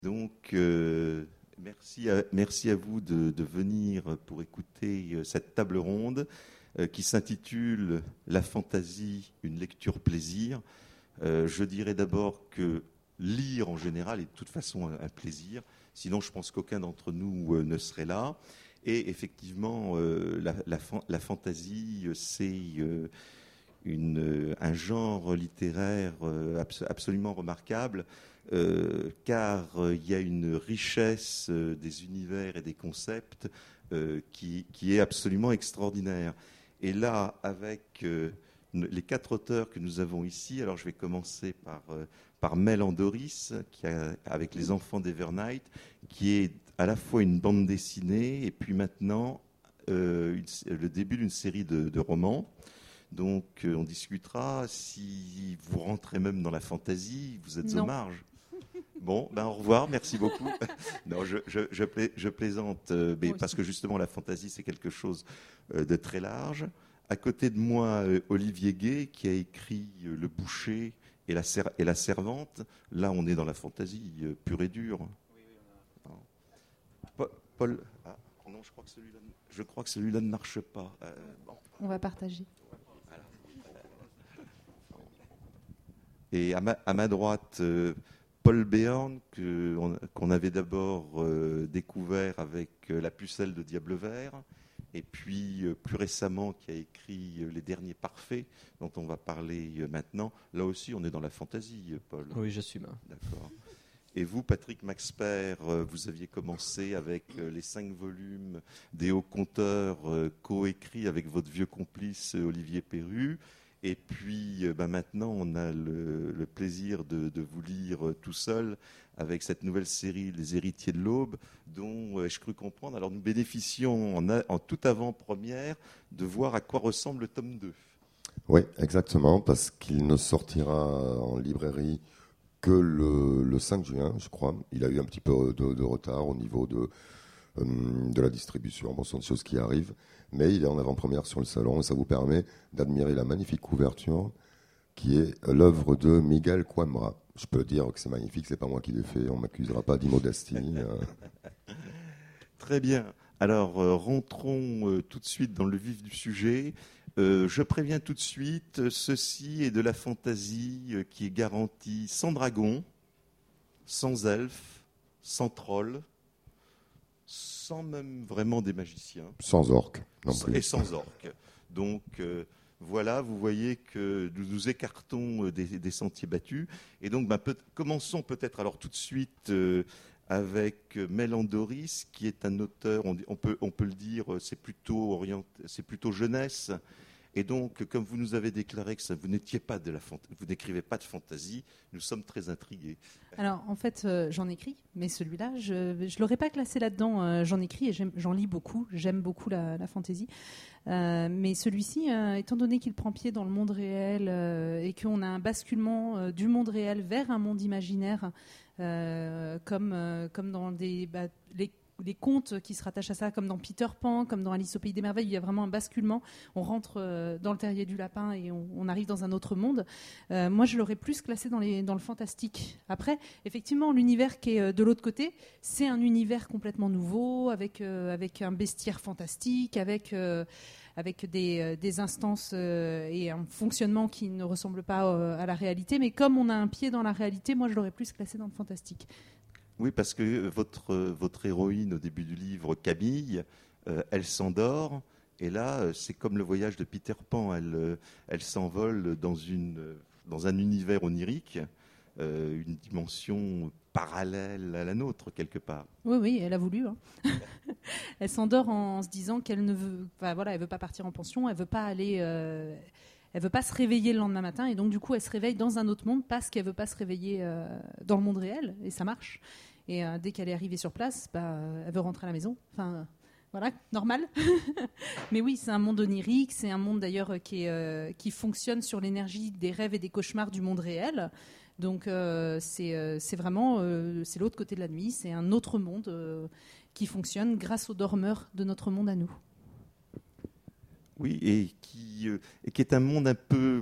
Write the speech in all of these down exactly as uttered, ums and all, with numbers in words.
Donc, euh, merci, à, merci à vous de, de venir pour écouter cette table ronde euh, qui s'intitule « La fantaisie, une lecture plaisir ». Euh, je dirais d'abord que lire en général est de toute façon un, un plaisir, sinon je pense qu'aucun d'entre nous euh, ne serait là. Et effectivement, euh, la, la, la fantaisie, c'est euh, une, un genre littéraire euh, abs- absolument remarquable. Euh, car il euh, y a une richesse euh, des univers et des concepts euh, qui, qui est absolument extraordinaire. Et là, avec euh, les quatre auteurs que nous avons ici, alors je vais commencer par, euh, par Mel Andoris, qui a, avec Les Enfants d'Evernight, qui est à la fois une bande dessinée et puis maintenant euh, une, le début d'une série de, de romans. Donc euh, on discutera. Si vous rentrez même dans la fantaisie, vous êtes Non. aux marges. Bon, ben au revoir, merci beaucoup. Non, je, je, je, pla- je plaisante, euh, mais parce que justement la fantaisie c'est quelque chose euh, de très large. À côté de moi, euh, Olivier Gay qui a écrit euh, Le Boucher et la, ser- et la Servante. Là, on est dans la fantaisie euh, pure et dure. Oui, oui, on a... Paul, Paul... Ah, non, je crois que celui-là, je crois que celui-là ne marche pas. Euh, bon. On va partager. Voilà. Et à ma, à ma droite. Euh, Paul Béorn, que, on, qu'on avait d'abord euh, découvert avec euh, La Pucelle de Diable Vert, et puis euh, plus récemment qui a écrit euh, Les Derniers Parfaits, dont on va parler euh, maintenant. Là aussi, on est dans la fantaisie, euh, Paul. Oui, j'assume. D'accord. Et vous, Patrick Maxper, euh, vous aviez commencé avec euh, les cinq volumes des Hauts Conteurs, euh, coécrits avec votre vieux complice euh, Olivier Perru. Et puis ben maintenant, on a le, le plaisir de, de vous lire euh, tout seul avec cette nouvelle série Les Héritiers de l'Aube, dont euh, je crus comprendre. Alors nous bénéficions en, a, en toute avant-première de voir à quoi ressemble le tome deux. Oui, exactement, parce qu'il ne sortira en librairie que le, le cinq juin, je crois. Il a eu un petit peu de, de retard au niveau de, euh, de la distribution. Bon, ce sont des choses qui arrivent. Mais il est en avant-première sur le salon et ça vous permet d'admirer la magnifique couverture qui est l'œuvre de Miguel Coimbra. Je peux dire que c'est magnifique, c'est pas moi qui l'ai fait, on ne m'accusera pas d'immodestie. Très bien. Alors, euh, rentrons euh, tout de suite dans le vif du sujet. Euh, je préviens tout de suite, ceci est de la fantaisie euh, qui est garantie sans dragon, sans elfes, sans trolls, sans même vraiment des magiciens. Sans orques non plus. Et sans orques. Donc euh, voilà, vous voyez que nous nous écartons des, des sentiers battus. Et donc bah, peut, commençons peut-être alors tout de suite euh, avec Mel Andoris, qui est un auteur, on, on, peut, on peut le dire, c'est plutôt, orienté, c'est plutôt jeunesse. Et donc, comme vous nous avez déclaré que ça, vous n'étiez pas de la fant- vous n'écrivez pas de fantaisie, nous sommes très intrigués. Alors, en fait, euh, j'en écris, mais celui-là, je ne l'aurais pas classé là-dedans. Euh, j'en écris et j'aime, j'en lis beaucoup. J'aime beaucoup la, la fantaisie. Euh, mais celui-ci, euh, étant donné qu'il prend pied dans le monde réel euh, et qu'on a un basculement euh, du monde réel vers un monde imaginaire, euh, comme, euh, comme dans des, bah, les les contes qui se rattachent à ça, comme dans Peter Pan, comme dans Alice au Pays des Merveilles, il y a vraiment un basculement. On rentre euh, dans le terrier du lapin et on, on arrive dans un autre monde. Euh, moi, je l'aurais plus classé dans, les, dans le fantastique. Après, effectivement, l'univers qui est de l'autre côté, c'est un univers complètement nouveau, avec, euh, avec un bestiaire fantastique, avec, euh, avec des, euh, des instances euh, et un fonctionnement qui ne ressemble pas euh, à la réalité. Mais comme on a un pied dans la réalité, moi, je l'aurais plus classé dans le fantastique. Oui, parce que votre, votre héroïne au début du livre, Camille, euh, elle s'endort, et là, c'est comme le voyage de Peter Pan, elle, elle s'envole dans, une, dans un univers onirique, euh, une dimension parallèle à la nôtre, quelque part. Oui, oui, elle a voulu. Hein. Elle s'endort en se disant qu'elle ne veut, enfin, voilà, elle veut pas partir en pension, elle veut pas aller... Euh... Elle veut pas se réveiller le lendemain matin et donc du coup elle se réveille dans un autre monde parce qu'elle veut pas se réveiller euh, dans le monde réel et ça marche. Et euh, dès qu'elle est arrivée sur place, bah, elle veut rentrer à la maison. Enfin, euh, voilà, normal. Mais oui, c'est un monde onirique, c'est un monde d'ailleurs qui, est, euh, qui fonctionne sur l'énergie des rêves et des cauchemars du monde réel. Donc euh, c'est, euh, c'est vraiment euh, c'est l'autre côté de la nuit, c'est un autre monde euh, qui fonctionne grâce aux dormeurs de notre monde à nous. Oui, et qui, euh, et qui est un monde un peu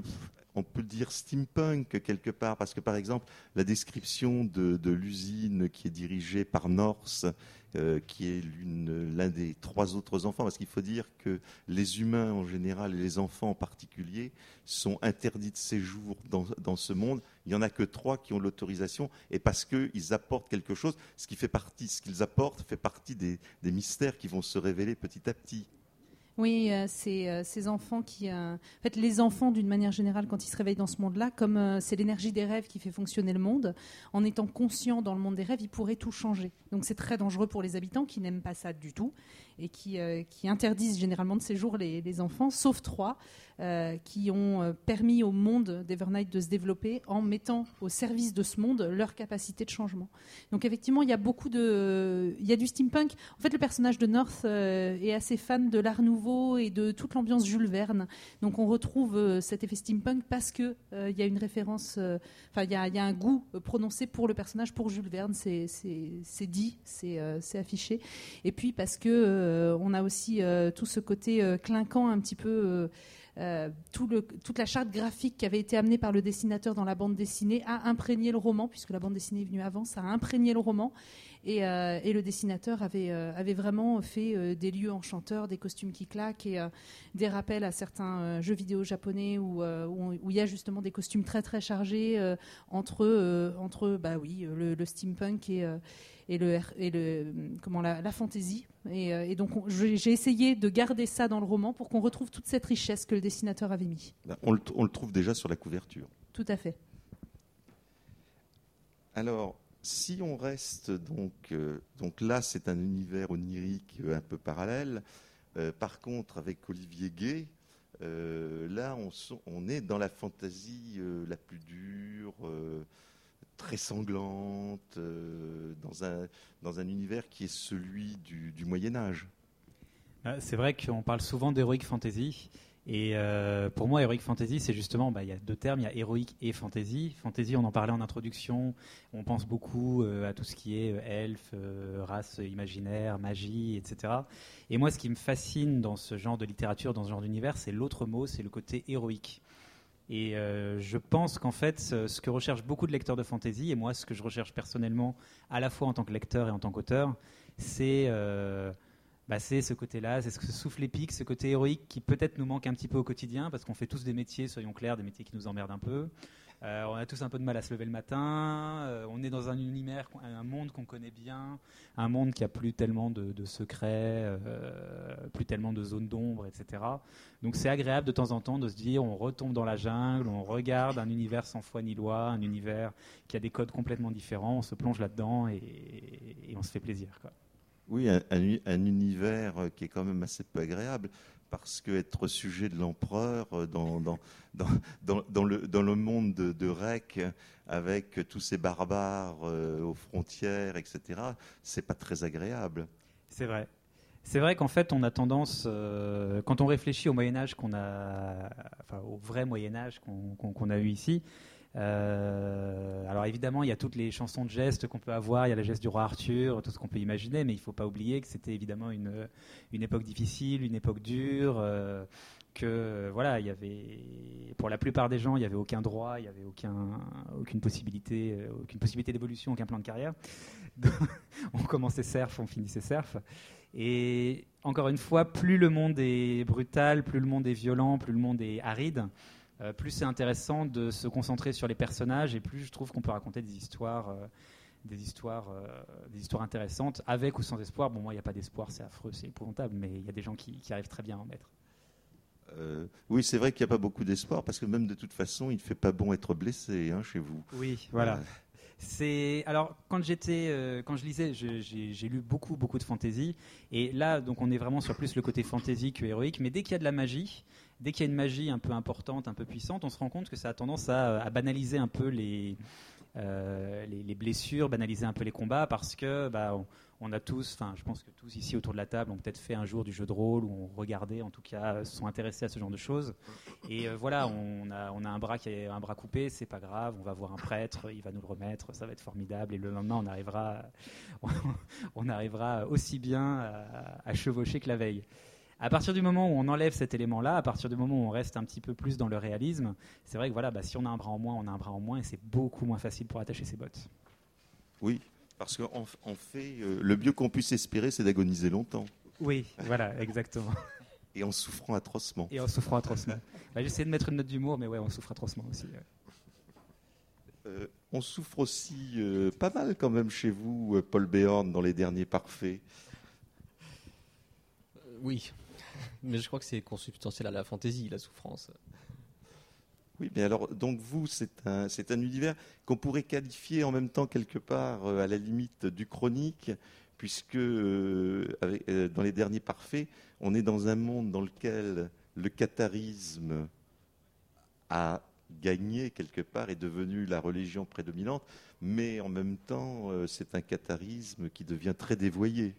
on peut dire steampunk quelque part, parce que par exemple, la description de, de l'usine qui est dirigée par North, euh, qui est l'une, l'un des trois autres enfants, parce qu'il faut dire que les humains en général et les enfants en particulier sont interdits de séjour dans, dans ce monde. Il n'y en a que trois qui ont l'autorisation, et parce qu'ils apportent quelque chose, ce qui fait partie, ce qu'ils apportent fait partie des, des mystères qui vont se révéler petit à petit. Oui, euh, c'est euh, ces enfants qui... Euh, en fait, les enfants, d'une manière générale, quand ils se réveillent dans ce monde-là, comme euh, c'est l'énergie des rêves qui fait fonctionner le monde, en étant conscients dans le monde des rêves, ils pourraient tout changer. Donc c'est très dangereux pour les habitants qui n'aiment pas ça du tout et qui, euh, qui interdisent généralement de séjour les, les enfants, sauf trois, euh, qui ont euh, permis au monde d'Evernight de se développer en mettant au service de ce monde leur capacité de changement. Donc effectivement, il y a beaucoup de... Il y a du steampunk. En fait, le personnage de North euh, est assez fan de l'Art Nouveau et de toute l'ambiance Jules Verne. Donc on retrouve euh, cet effet steampunk parce qu'il euh, y a une référence... Enfin, euh, il y, y a un goût euh, prononcé pour le personnage, pour Jules Verne. C'est, c'est, c'est dit, c'est, euh, c'est affiché. Et puis parce que euh, on a aussi euh, tout ce côté euh, clinquant un petit peu... Euh, Euh, tout le, toute la charte graphique qui avait été amenée par le dessinateur dans la bande dessinée a imprégné le roman, puisque la bande dessinée est venue avant, ça a imprégné le roman. Et, euh, et le dessinateur avait, euh, avait vraiment fait euh, des lieux enchanteurs, des costumes qui claquent et euh, des rappels à certains euh, jeux vidéo japonais où, euh, où, où il y a justement des costumes très très chargés euh, entre, euh, entre bah oui, le, le steampunk et... Euh, et le, et le comment la, la fantaisie et, euh, et donc on, j'ai essayé de garder ça dans le roman pour qu'on retrouve toute cette richesse que le dessinateur avait mis. On le, on le trouve déjà sur la couverture. Tout à fait. Alors, si on reste donc, euh, donc là, c'est un univers onirique euh, un peu parallèle. Euh, par contre, avec Olivier Gay, euh, là, on, on est dans la fantaisie euh, la plus dure. Euh, très sanglante, euh, dans, un, dans un univers qui est celui du, du Moyen-Âge. C'est vrai qu'on parle souvent d'heroic fantasy, et euh, pour moi, heroic fantasy, c'est justement, bah, il y a deux termes, il y a héroïque et fantasy. Fantasy, on en parlait en introduction, on pense beaucoup euh, à tout ce qui est euh, elfe, euh, race imaginaire, magie, et cetera. Et moi, ce qui me fascine dans ce genre de littérature, dans ce genre d'univers, c'est l'autre mot, c'est le côté héroïque. Et euh, je pense qu'en fait, ce que recherchent beaucoup de lecteurs de fantasy, et moi, ce que je recherche personnellement, à la fois en tant que lecteur et en tant qu'auteur, c'est, euh, bah, c'est ce côté-là, c'est ce souffle épique, ce côté héroïque qui peut-être nous manque un petit peu au quotidien, parce qu'on fait tous des métiers, soyons clairs, des métiers qui nous emmerdent un peu. Euh, on a tous un peu de mal à se lever le matin, euh, on est dans un univers, un monde qu'on connaît bien, un monde qui a plus tellement de, de secrets, euh, plus tellement de zones d'ombre, et cetera. Donc c'est agréable de temps en temps de se dire on retombe dans la jungle, on regarde un univers sans foi ni loi, un univers qui a des codes complètement différents, on se plonge là-dedans et, et on se fait plaisir, quoi. Oui, un, un, un univers qui est quand même assez peu agréable. Parce qu'être sujet de l'empereur dans, dans, dans, dans, dans, le, dans le monde de, de Rec, avec tous ces barbares euh, aux frontières, et cetera, c'est pas très agréable. C'est vrai. C'est vrai qu'en fait, on a tendance, euh, quand on réfléchit au Moyen-Âge qu'on a, enfin au vrai Moyen-Âge qu'on, qu'on, qu'on a eu ici, Euh, alors évidemment, il y a toutes les chansons de gestes qu'on peut avoir, il y a la geste du roi Arthur, tout ce qu'on peut imaginer, mais il ne faut pas oublier que c'était évidemment une, une époque difficile, une époque dure, euh, que voilà, il y avait, pour la plupart des gens, il n'y avait aucun droit, il n'y avait aucun, aucune possibilité, aucune possibilité d'évolution, aucun plan de carrière. On commençait serf, on finissait serf. Et encore une fois, plus le monde est brutal, plus le monde est violent, plus le monde est aride, Euh, plus c'est intéressant de se concentrer sur les personnages et plus je trouve qu'on peut raconter des histoires, euh, des histoires, euh, des histoires intéressantes, avec ou sans espoir. Bon, moi, il n'y a pas d'espoir, c'est affreux, c'est épouvantable, mais il y a des gens qui, qui arrivent très bien à en mettre. Euh, oui, c'est vrai qu'il n'y a pas beaucoup d'espoir, parce que même de toute façon, il ne fait pas bon être blessé hein, chez vous. Oui, voilà. Euh... C'est alors quand j'étais euh, quand je lisais je, j'ai, j'ai lu beaucoup beaucoup de fantasy et là donc on est vraiment sur plus le côté fantasy que héroïque, mais dès qu'il y a de la magie, dès qu'il y a une magie un peu importante, un peu puissante, on se rend compte que ça a tendance à, à banaliser un peu les, euh, les les blessures, banaliser un peu les combats, parce que bah on, on a tous, enfin je pense que tous ici autour de la table ont peut-être fait un jour du jeu de rôle ou ont regardé, en tout cas se sont intéressés à ce genre de choses. Et euh, voilà, on a on a un bras qui est un bras coupé, c'est pas grave, on va voir un prêtre, il va nous le remettre, ça va être formidable. Et le lendemain, on arrivera, on arrivera aussi bien à, à chevaucher que la veille. À partir du moment où on enlève cet élément-là, à partir du moment où on reste un petit peu plus dans le réalisme, c'est vrai que voilà, bah, si on a un bras en moins, on a un bras en moins et c'est beaucoup moins facile pour attacher ses bottes. Oui, parce qu'en en fait, euh, le mieux qu'on puisse espérer, c'est d'agoniser longtemps. Oui, voilà, exactement. Et en souffrant atrocement. Et en souffrant atrocement. Bah, j'essaie de mettre une note d'humour, mais ouais, on souffre atrocement aussi. Ouais. Euh, on souffre aussi euh, pas mal quand même chez vous, euh, Paul Béorn, dans Les Derniers Parfaits. Euh, oui, mais je crois que c'est consubstantiel à la fantaisie, la souffrance. Oui, mais alors, donc vous, c'est un, c'est un univers qu'on pourrait qualifier en même temps quelque part euh, à la limite du chronique, puisque euh, avec, euh, dans Les Derniers Parfaits, on est dans un monde dans lequel le catharisme a gagné quelque part, est devenu la religion prédominante, mais en même temps, euh, c'est un catharisme qui devient très dévoyé.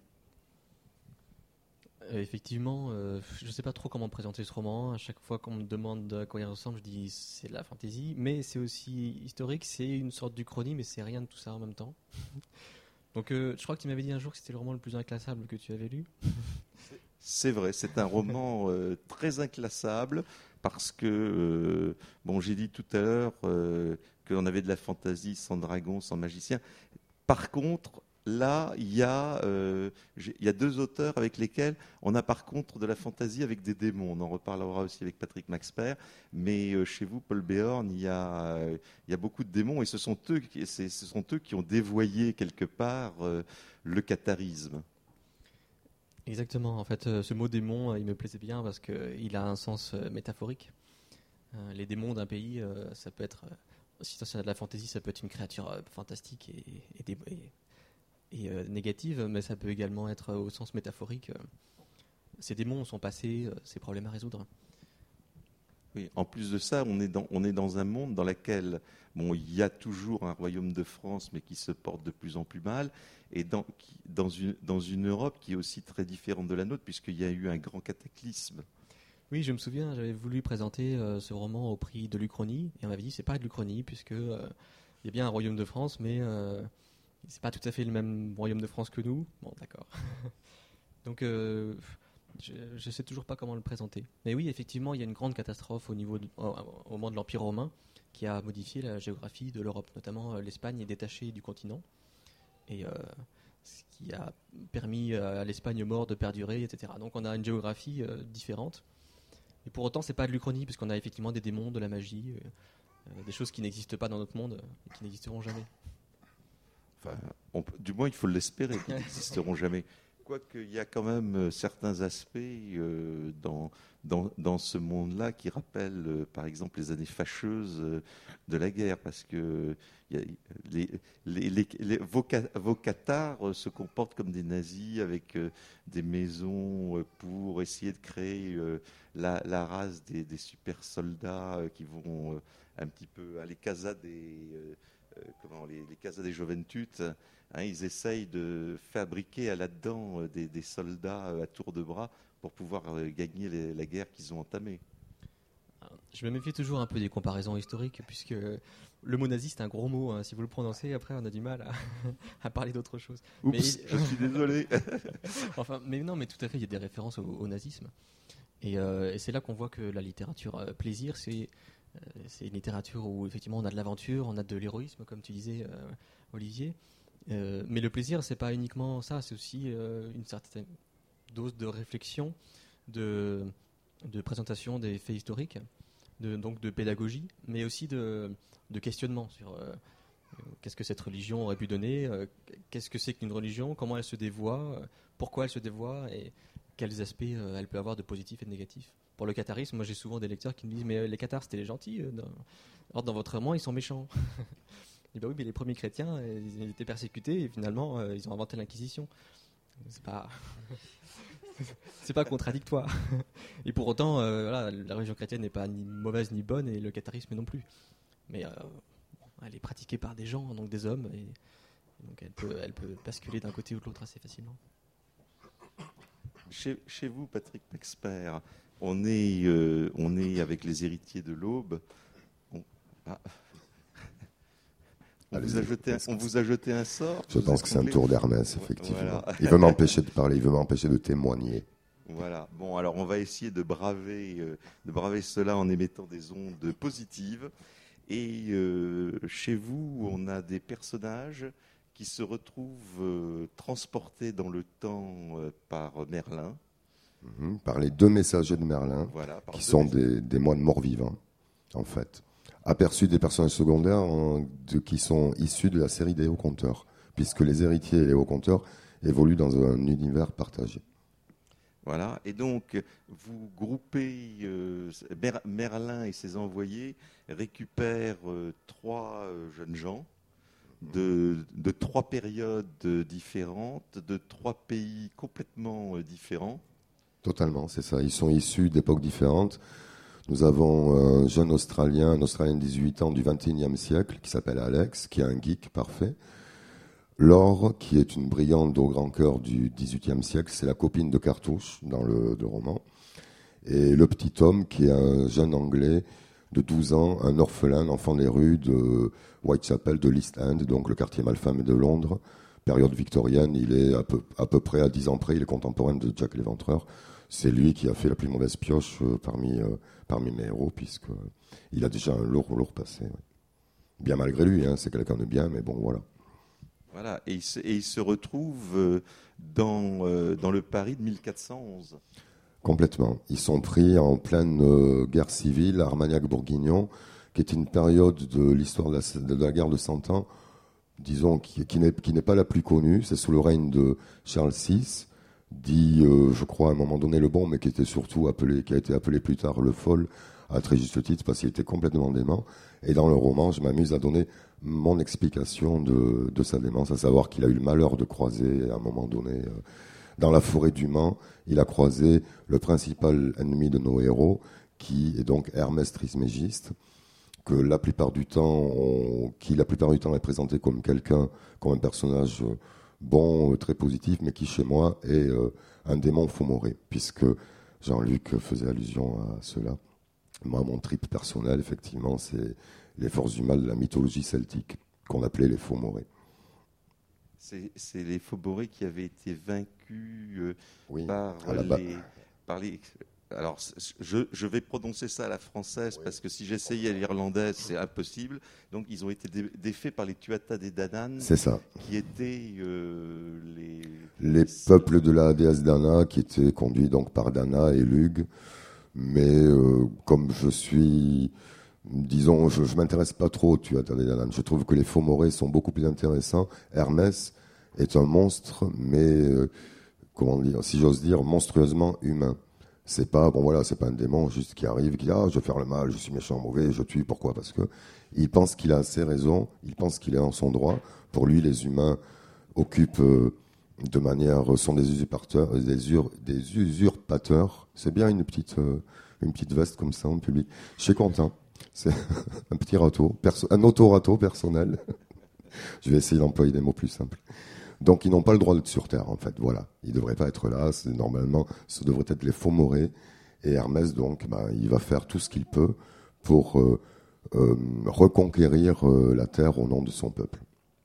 Euh, effectivement, euh, je ne sais pas trop comment présenter ce roman. À chaque fois qu'on me demande à quoi il ressemble, je dis c'est de la fantaisie, mais c'est aussi historique, c'est une sorte d'uchronie, mais c'est rien de tout ça en même temps. Donc euh, je crois que tu m'avais dit un jour que c'était le roman le plus inclassable que tu avais lu. C'est vrai, c'est un roman euh, très inclassable parce que, euh, bon, j'ai dit tout à l'heure euh, qu'on avait de la fantaisie sans dragon, sans magicien. Par contre, là, il y, euh, il y a deux auteurs avec lesquels on a par contre de la fantaisie avec des démons. On en reparlera aussi avec Patrick Maxpert. Mais euh, chez vous, Paul Béorn, il y, a, euh, il y a beaucoup de démons et ce sont eux qui, ce sont eux qui ont dévoyé quelque part euh, le catharisme. Exactement, en fait, euh, ce mot démon, euh, il me plaisait bien parce qu'il a un sens euh, métaphorique. Euh, les démons d'un pays, euh, ça peut être, euh, si c'est de la fantaisie, ça peut être une créature euh, fantastique et, et, dé- et, et euh, négative, mais ça peut également être euh, au sens métaphorique. Euh, ces démons sont passés, euh, ces problèmes à résoudre. Oui, en plus de ça, on est dans, on est dans un monde dans lequel bon, il y a toujours un royaume de France, mais qui se porte de plus en plus mal, et dans, qui, dans, une, dans une Europe qui est aussi très différente de la nôtre, puisqu'il y a eu un grand cataclysme. Oui, je me souviens, j'avais voulu présenter euh, ce roman au prix de l'Uchronie, et on m'avait dit c'est pas de l'Uchronie, puisque euh, il y a bien un royaume de France, mais euh, c'est pas tout à fait le même royaume de France que nous. Bon, d'accord. Donc, euh, je ne sais toujours pas comment le présenter. Mais oui, effectivement, il y a une grande catastrophe au, niveau de, au, au moment de l'Empire romain qui a modifié la géographie de l'Europe. Notamment, euh, l'Espagne est détachée du continent. Et euh, ce qui a permis à l'Espagne mort de perdurer, et cetera. Donc on a une géographie euh, différente. Et pour autant, c'est pas de l'Uchronie, puisqu'on a effectivement des démons, de la magie, euh, des choses qui n'existent pas dans notre monde et qui n'existeront jamais. Enfin, on, du moins, il faut l'espérer, qu'ils n'existeront jamais. Quoique, il y a quand même certains aspects euh, dans, dans, dans ce monde-là qui rappellent, euh, par exemple, les années fâcheuses euh, de la guerre, parce que y a, les, les, les, les, vos, vos cathares euh, se comportent comme des nazis avec euh, des maisons euh, pour essayer de créer euh, la, la race des, des super soldats euh, qui vont euh, un petit peu à les casas des, euh, euh, comment, les, les casas des Joventutes. Hein, ils essayent de fabriquer là-dedans des, des soldats à tour de bras pour pouvoir gagner les, la guerre qu'ils ont entamée. Je me méfie toujours un peu des comparaisons historiques, puisque le mot nazi, c'est un gros mot. Hein. Si vous le prononcez, après, on a du mal à, à parler d'autre chose. Oups, mais, je suis désolé. Enfin, mais non, mais tout à fait, il y a des références au, au nazisme. Et, euh, et c'est là qu'on voit que la littérature euh, plaisir, c'est, euh, c'est une littérature où, effectivement, on a de l'aventure, on a de l'héroïsme, comme tu disais, euh, Olivier. Euh, mais le plaisir, c'est pas uniquement ça, c'est aussi euh, une certaine dose de réflexion, de, de présentation des faits historiques, de, donc de pédagogie, mais aussi de, de questionnement sur euh, qu'est-ce que cette religion aurait pu donner, euh, qu'est-ce que c'est qu'une religion, comment elle se dévoie, euh, pourquoi elle se dévoie et quels aspects euh, elle peut avoir de positifs et de négatifs. Pour le catharisme, moi j'ai souvent des lecteurs qui me disent mais euh, les cathars c'était les gentils, euh, dans... alors dans votre roman ils sont méchants. Et ben oui, mais les premiers chrétiens, ils étaient persécutés et finalement, euh, ils ont inventé l'Inquisition. C'est pas, c'est pas contradictoire. Et pour autant, euh, voilà, la religion chrétienne n'est pas ni mauvaise ni bonne et le catharisme non plus. Mais euh, elle est pratiquée par des gens, donc des hommes, et donc elle peut, elle peut basculer d'un côté ou de l'autre assez facilement. Chez, chez vous, Patrick Maxpert, on est, euh, on est avec les héritiers de l'Aube. On... Ah. On, vous a, jeté un, on vous a jeté un sort. Je pense que c'est un tour d'Hermès, effectivement. Voilà. Il veut m'empêcher de parler, il veut m'empêcher de témoigner. Voilà. Bon, alors on va essayer de braver, euh, de braver cela en émettant des ondes positives. Et euh, chez vous, on a des personnages qui se retrouvent euh, transportés dans le temps euh, par Merlin. Mmh, par les deux messagers de Merlin, Voilà, par qui deux sont messagers. des, des moines morts-vivants, en fait. Aperçus des personnages secondaires en- de, qui sont issus de la série des Hauts-Conteurs, puisque les héritiers et les Hauts-Conteurs évoluent dans un univers partagé. Voilà. Et donc, vous groupez, euh, Mer- Merlin et ses envoyés récupèrent euh, trois euh, jeunes gens de, de trois périodes euh, différentes, de trois pays complètement euh, différents. Totalement, c'est ça. Ils sont issus d'époques différentes. Nous avons un jeune Australien, un Australien de dix-huit ans du vingt et unième siècle, qui s'appelle Alex, qui est un geek parfait. Laure, qui est une brillante au grand cœur du dix-huitième siècle, c'est la copine de Cartouche dans le, le roman. Et le petit Tom, qui est un jeune Anglais de douze ans, un orphelin, enfant des rues de Whitechapel, de l'East End, donc le quartier malfamé de Londres. Période victorienne, il est à peu, à peu près à dix ans près, il est contemporain de Jack l'Éventreur. C'est lui qui a fait la plus mauvaise pioche euh, parmi, euh, parmi mes héros, puisqu'il a déjà un lourd, lourd passé. Ouais. Bien malgré lui, hein, c'est quelqu'un de bien, mais bon, voilà. Voilà. Et il se, et il se retrouve euh, dans, euh, dans le Paris de mille quatre cent onze. Complètement. Ils sont pris en pleine euh, guerre civile, Armagnac-Bourguignon, qui est une période de l'histoire de la, de la guerre de Cent Ans, disons, qui, qui n'est, qui n'est pas la plus connue. C'est sous le règne de Charles six, dit, euh, je crois, à un moment donné le bon, mais qui était surtout appelé, qui a été appelé plus tard le Fol, à très juste titre, parce qu'il était complètement dément. Et dans le roman, je m'amuse à donner mon explication de, de sa démence, à savoir qu'il a eu le malheur de croiser, à un moment donné, euh, dans la forêt du Mans, il a croisé le principal ennemi de nos héros, qui est donc Hermès Trismégiste, que la plupart du temps, on, qui la plupart du temps est présenté comme quelqu'un, comme un personnage bon, très positif, mais qui chez moi est euh, un démon faux-moré, puisque Jean-Luc faisait allusion à cela. Moi, mon trip personnel, effectivement, c'est les forces du mal de la mythologie celtique, qu'on appelait les faux-morés. C'est, c'est les Fauborés qui avaient été vaincus euh, Oui, par, à la ba- les, par les... Alors, c- je, je vais prononcer ça à la française, Oui. parce que si j'essayais à l'irlandaise, c'est impossible. Donc, ils ont été dé- défaits par les Tuatha Dé Danann, C'est ça. qui étaient euh, les... Les peuples de la déesse Dana, qui étaient conduits donc par Dana et Lugh. Mais euh, comme je suis, disons, je ne m'intéresse pas trop aux Tuatha Dé Danann. Je trouve que les Faux-Morés sont beaucoup plus intéressants. Hermès est un monstre, mais, euh, comment dire, si j'ose dire, monstrueusement humain. C'est pas, bon voilà, c'est pas un démon juste qui arrive, qui dit, ah, je vais faire le mal, je suis méchant, mauvais, je tue. Pourquoi ? Parce que il pense qu'il a assez raison, il pense qu'il est en son droit. Pour lui, les humains occupent euh, de manière, sont des usurpateurs, des, ur, des usurpateurs. C'est bien une petite, euh, une petite veste comme ça en public. Je suis content. C'est un petit râteau, perso, un auto-râteau personnel. Je vais essayer d'employer des mots plus simples. Donc, ils n'ont pas le droit d'être sur Terre, en fait. Voilà. Ils ne devraient pas être là. C'est, normalement, ce devraient être les Faux-Morés. Et Hermès, donc, ben, il va faire tout ce qu'il peut pour euh, euh, reconquérir euh, la Terre au nom de son peuple.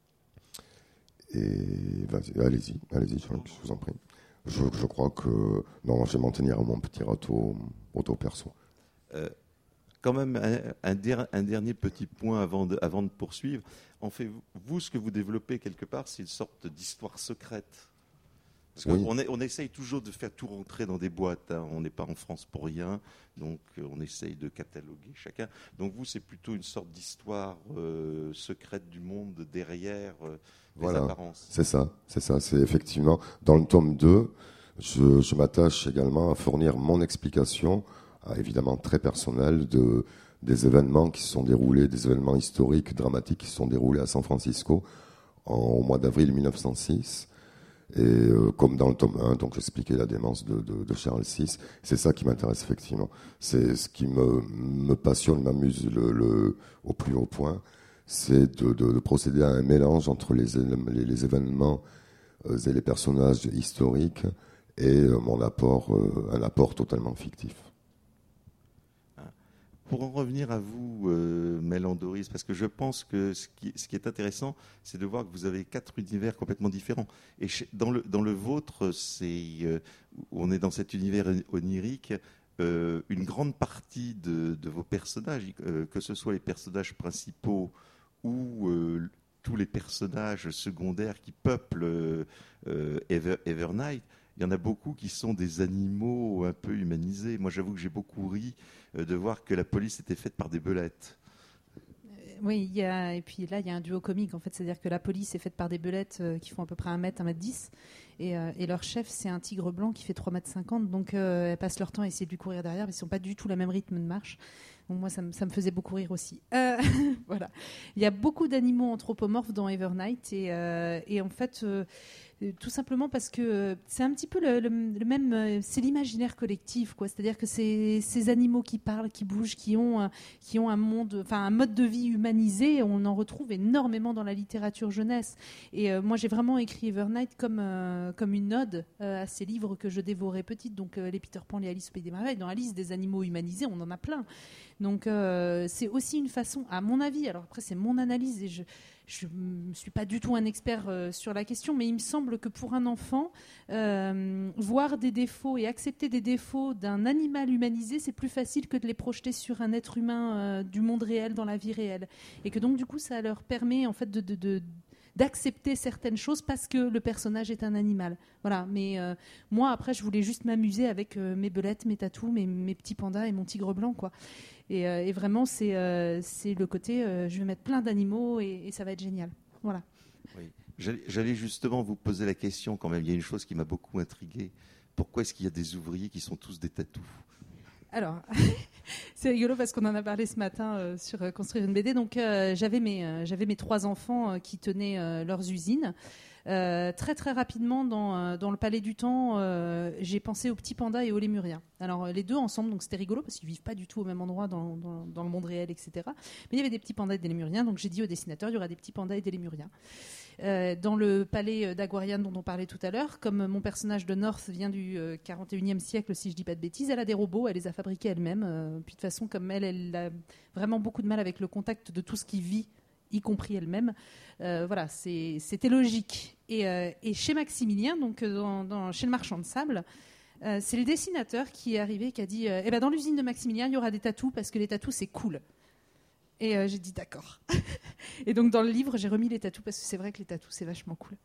Et vas-y, allez-y, allez-y, je vous en prie. Je, je crois que... Non, je vais m'en tenir à mon petit râteau auto-perso. Euh, quand même, un, un, der, un dernier petit point avant de, avant de poursuivre. En fait, vous, ce que vous développez quelque part, c'est une sorte d'histoire secrète. Parce Oui. qu'on on essaye toujours de faire tout rentrer dans des boîtes. Hein. On n'est pas en France pour rien. Donc, euh, on essaye de cataloguer chacun. Donc, vous, c'est plutôt une sorte d'histoire euh, secrète du monde derrière euh, Voilà. les apparences. C'est ça, c'est ça. C'est effectivement, dans le tome deux, je, je m'attache également à fournir mon explication, à, évidemment très personnelle, de, des événements qui se sont déroulés, des événements historiques, dramatiques qui se sont déroulés à San Francisco en, au mois d'avril mille neuf cent six. Et euh, comme dans le tome un, donc j'expliquais la démence de, de, de Charles six, c'est ça qui m'intéresse effectivement. C'est ce qui me, me passionne, m'amuse le, le, au plus haut point, c'est de, de, de procéder à un mélange entre les, les, les événements euh, et les personnages historiques et euh, mon apport, euh, un apport totalement fictif. pour en revenir à vous, euh, Mel Andoris, parce que je pense que ce qui, ce qui est intéressant, c'est de voir que vous avez quatre univers complètement différents. Et chez, dans, le, dans le vôtre, c'est, euh, on est dans cet univers onirique. Euh, une grande partie de, de vos personnages, euh, que ce soit les personnages principaux ou euh, tous les personnages secondaires qui peuplent euh, Ever, Evernight, il y en a beaucoup qui sont des animaux un peu humanisés. Moi, j'avoue que j'ai beaucoup ri euh, de voir que la police était faite par des belettes. Oui, il y a, et puis là, il y a un duo comique, en fait. C'est-à-dire que la police est faite par des belettes euh, qui font à peu près un mètre, un mètre dix. Et, euh, et leur chef, c'est un tigre blanc qui fait trois mètres cinquante. Donc, euh, elles passent leur temps à essayer de lui courir derrière, mais ils ne sont pas du tout le même rythme de marche. Donc, moi, ça me, ça me faisait beaucoup rire aussi. Euh, voilà. Il y a beaucoup d'animaux anthropomorphes dans Evernight. Et, euh, et en fait, euh, tout simplement parce que c'est un petit peu le, le, le même... euh, C'est l'imaginaire collectif, quoi. C'est-à-dire que c'est ces animaux qui parlent, qui bougent, qui ont, euh, qui ont un monde, enfin, un mode de vie humanisé. On en retrouve énormément dans la littérature jeunesse. Et euh, moi, j'ai vraiment écrit Evernight comme, euh, comme une ode euh, à ces livres que je dévorais petite. Donc, euh, les Peter Pan, les Alice au Pays des Merveilles. Dans la liste des animaux humanisés, on en a plein. Donc, euh, c'est aussi une façon, à mon avis, alors après, c'est mon analyse et je je ne suis pas du tout un expert euh, sur la question, mais il me semble que pour un enfant, euh, voir des défauts et accepter des défauts d'un animal humanisé, c'est plus facile que de les projeter sur un être humain euh, du monde réel, dans la vie réelle. Et que donc, du coup, ça leur permet en fait de... de, de d'accepter certaines choses parce que le personnage est un animal. Voilà. Mais euh, moi, après, je voulais juste m'amuser avec euh, mes belettes, mes tatous, mes, mes petits pandas et mon tigre blanc, quoi. Et, euh, et vraiment, c'est, euh, c'est le côté, euh, je vais mettre plein d'animaux et, et ça va être génial. Voilà. Oui. J'allais, j'allais justement vous poser la question quand même. Il y a une chose qui m'a beaucoup intrigué. Pourquoi est-ce qu'il y a des ouvriers qui sont tous des tatous ? Alors, c'est rigolo parce qu'on en a parlé ce matin euh, sur euh, construire une B D. Donc, euh, j'avais mes, euh, j'avais mes trois enfants euh, qui tenaient euh, leurs usines. Euh, très très rapidement dans, euh, dans le Palais du Temps, euh, j'ai pensé aux petits pandas et aux lémuriens. Alors euh, les deux ensemble, donc c'était rigolo parce qu'ils vivent pas du tout au même endroit dans, dans, dans le monde réel, et cetera. Mais il y avait des petits pandas et des lémuriens, donc j'ai dit au dessinateur il y aura des petits pandas et des lémuriens. Euh, dans le palais d'Aguarian dont on parlait tout à l'heure, comme mon personnage de North vient du euh, quarante et unième siècle, si je dis pas de bêtises, elle a des robots, elle les a fabriqués elle-même. Euh, puis de toute façon, comme elle, elle a vraiment beaucoup de mal avec le contact de tout ce qui vit, y compris elle-même. Euh, voilà, c'est, c'était logique. Et, euh, et chez Maximilien, donc dans, dans, chez le marchand de sable, euh, c'est le dessinateur qui est arrivé et qui a dit euh, eh ben, dans l'usine de Maximilien, il y aura des tatous parce que les tatous, c'est cool. Et euh, j'ai dit d'accord. Et donc dans le livre, j'ai remis les tatous parce que c'est vrai que les tatous, c'est vachement cool.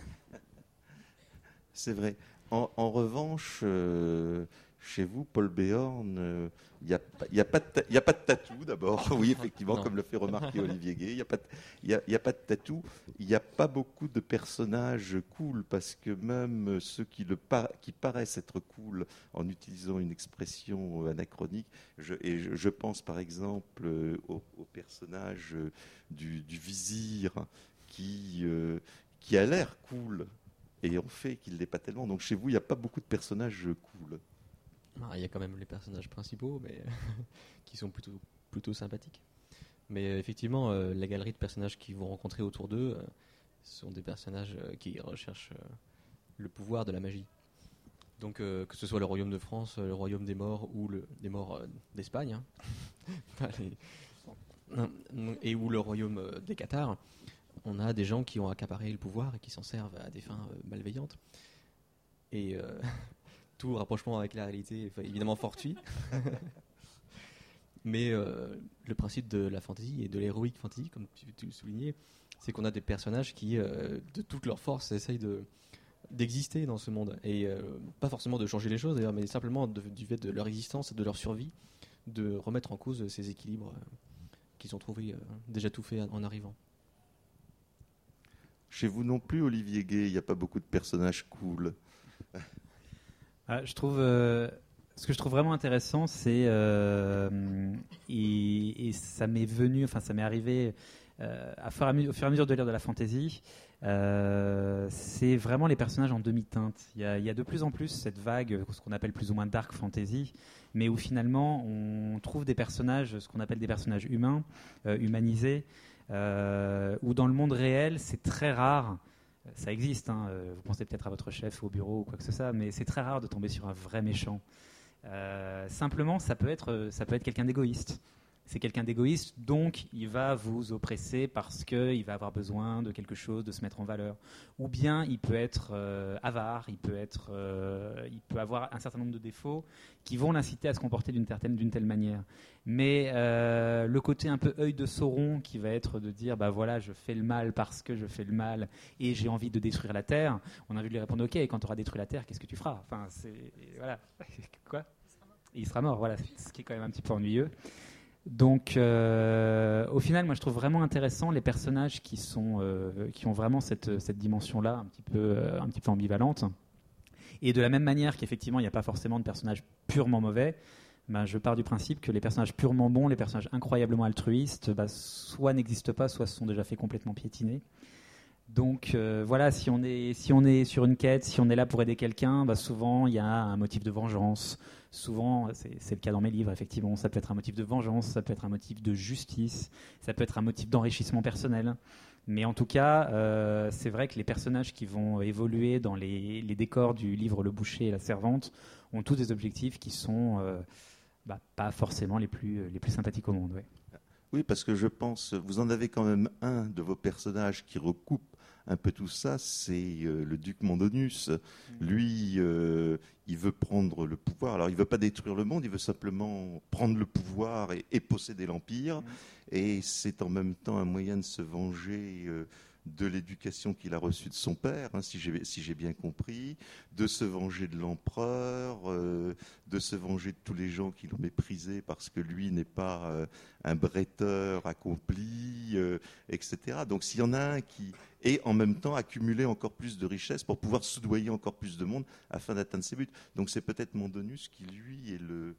C'est vrai. En, en revanche, euh, chez vous, Paul Béorn, il euh, n'y a, a, a pas de tatou d'abord. Oui, effectivement, non. Comme le fait remarquer Olivier Gay, il n'y a, a, a pas de tatou. Il n'y a pas beaucoup de personnages cool parce que même ceux qui, le par, qui paraissent être cool en utilisant une expression anachronique, je, et je, je pense par exemple euh, au, au personnage euh, du, du vizir qui, euh, qui a l'air cool. Et en fait qu'il ne l'est pas tellement. Donc chez vous, il n'y a pas beaucoup de personnages cool. Il y a quand même les personnages principaux, mais qui sont plutôt, plutôt sympathiques. Mais euh, effectivement, euh, la galerie de personnages qu'ils vont rencontrer autour d'eux euh, sont des personnages euh, qui recherchent euh, le pouvoir de la magie. Donc euh, que ce soit le royaume de France, le royaume des morts ou le, des morts euh, d'Espagne, hein, les, et ou le royaume euh, des Cathares, on a des gens qui ont accaparé le pouvoir et qui s'en servent à des fins euh, malveillantes. Et... Euh, tout rapprochement avec la réalité est évidemment fortuit. Mais euh, le principe de la fantasy et de l'héroïque fantasy, comme tu, tu le soulignais, c'est qu'on a des personnages qui, euh, de toute leur force, essayent de, d'exister dans ce monde. Et euh, pas forcément de changer les choses, d'ailleurs, mais simplement de, du fait de leur existence et de leur survie, de remettre en cause ces équilibres euh, qu'ils ont trouvés euh, déjà tout fait en arrivant. Chez vous non plus, Olivier Gay, il n'y a pas beaucoup de personnages cool. Ah, je trouve, euh, ce que je trouve vraiment intéressant, c'est euh, et, et ça m'est venu, enfin ça m'est arrivé euh, à fur et à mesure, au fur et à mesure de lire de la fantasy. Euh, c'est vraiment les personnages en demi-teinte. Il y a, il y a de plus en plus cette vague, ce qu'on appelle plus ou moins dark fantasy, mais où finalement on trouve des personnages, ce qu'on appelle des personnages humains, euh, humanisés, euh, où dans le monde réel c'est très rare. Ça existe, hein. Vous pensez peut-être à votre chef au bureau ou quoi que ce soit, mais c'est très rare de tomber sur un vrai méchant. Euh, simplement, ça peut être, ça peut être quelqu'un d'égoïste. C'est quelqu'un d'égoïste, donc il va vous oppresser parce qu'il va avoir besoin de quelque chose, de se mettre en valeur. Ou bien il peut être euh, avare, il peut, être, euh, il peut avoir un certain nombre de défauts qui vont l'inciter à se comporter d'une telle, d'une telle manière. Mais euh, le côté un peu œil de Sauron qui va être de dire bah voilà, je fais le mal parce que je fais le mal et j'ai envie de détruire la Terre, on a envie de lui répondre ok, et quand tu auras détruit la Terre, qu'est-ce que tu feras? Enfin, c'est, voilà. Quoi? Il sera mort, voilà, ce qui est quand même un petit peu ennuyeux. Donc, euh, au final, moi, je trouve vraiment intéressant les personnages qui sont, euh, qui ont vraiment cette, cette dimension-là, un petit peu, euh, un petit peu ambivalente. Et de la même manière qu'effectivement, il n'y a pas forcément de personnages purement mauvais, ben, je pars du principe que les personnages purement bons, les personnages incroyablement altruistes, ben, soit n'existent pas, soit se sont déjà fait complètement piétiner. Donc euh, voilà, si on, est, si on est sur une quête, si on est là pour aider quelqu'un, bah souvent il y a un motif de vengeance. Souvent, c'est, c'est le cas dans mes livres, effectivement, ça peut être un motif de vengeance, ça peut être un motif de justice, ça peut être un motif d'enrichissement personnel. Mais en tout cas, euh, c'est vrai que les personnages qui vont évoluer dans les, les décors du livre Le Boucher et la Servante ont tous des objectifs qui sont euh, bah, pas forcément les plus, les plus sympathiques au monde. Ouais. Oui, parce que je pense, vous en avez quand même un de vos personnages qui recoupe un peu tout ça, c'est euh, le duc Mondonus. Mmh. Lui, euh, il veut prendre le pouvoir. Alors, il ne veut pas détruire le monde, il veut simplement prendre le pouvoir et, et posséder l'Empire. Mmh. Et c'est en même temps un moyen de se venger euh, de l'éducation qu'il a reçue de son père, hein, si j'ai, si j'ai bien compris, de se venger de l'empereur, euh, de se venger de tous les gens qui l'ont méprisé parce que lui n'est pas euh, un bretteur accompli, euh, et cetera. Donc s'il y en a un qui... Et en même temps accumuler encore plus de richesses pour pouvoir soudoyer encore plus de monde afin d'atteindre ses buts. Donc c'est peut-être Mondonus qui, lui, est le...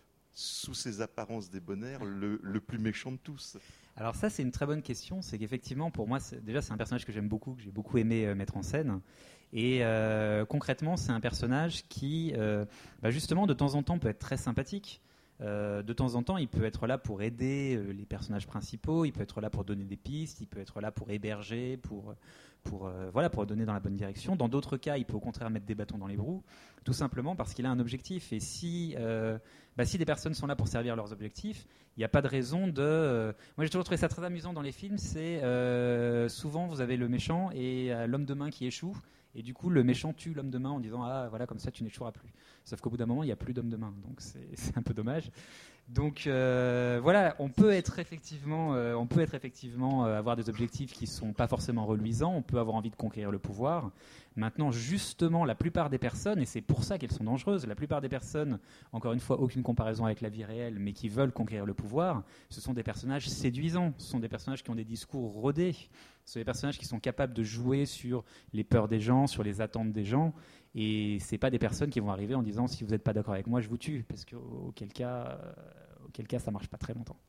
sous ses apparences débonnaires, le, le plus méchant de tous. Alors ça, c'est une très bonne question. C'est qu'effectivement, pour moi, c'est, déjà, c'est un personnage que j'aime beaucoup, que j'ai beaucoup aimé euh, mettre en scène. Et euh, concrètement, c'est un personnage qui, euh, bah justement, de temps en temps, peut être très sympathique. Euh, de temps en temps, il peut être là pour aider euh, les personnages principaux, il peut être là pour donner des pistes, il peut être là pour héberger, pour, pour, euh, voilà, pour donner dans la bonne direction. Dans d'autres cas, il peut au contraire mettre des bâtons dans les roues, tout simplement parce qu'il a un objectif. Et si, euh, bah, si des personnes sont là pour servir leurs objectifs, il n'y a pas de raison de... Euh... Moi, j'ai toujours trouvé ça très amusant dans les films, c'est euh, souvent vous avez le méchant et euh, l'homme de main qui échoue. Et du coup, le méchant tue l'homme de main en disant « Ah, voilà, comme ça, tu n'échoueras plus. » Sauf qu'au bout d'un moment, il n'y a plus d'homme de main. Donc, c'est, c'est un peu dommage. Donc, euh, voilà, on peut être effectivement, euh, on peut être effectivement euh, avoir des objectifs qui ne sont pas forcément reluisants. On peut avoir envie de conquérir le pouvoir. Maintenant, justement, la plupart des personnes, et c'est pour ça qu'elles sont dangereuses, la plupart des personnes, encore une fois, aucune comparaison avec la vie réelle, mais qui veulent conquérir le pouvoir, ce sont des personnages séduisants. Ce sont des personnages qui ont des discours rodés. Ce sont des personnages qui sont capables de jouer sur les peurs des gens, sur les attentes des gens. Et ce n'est pas des personnes qui vont arriver en disant « si vous n'êtes pas d'accord avec moi, je vous tue », parce qu'auquel cas, euh, auquel cas ça ne marche pas très longtemps.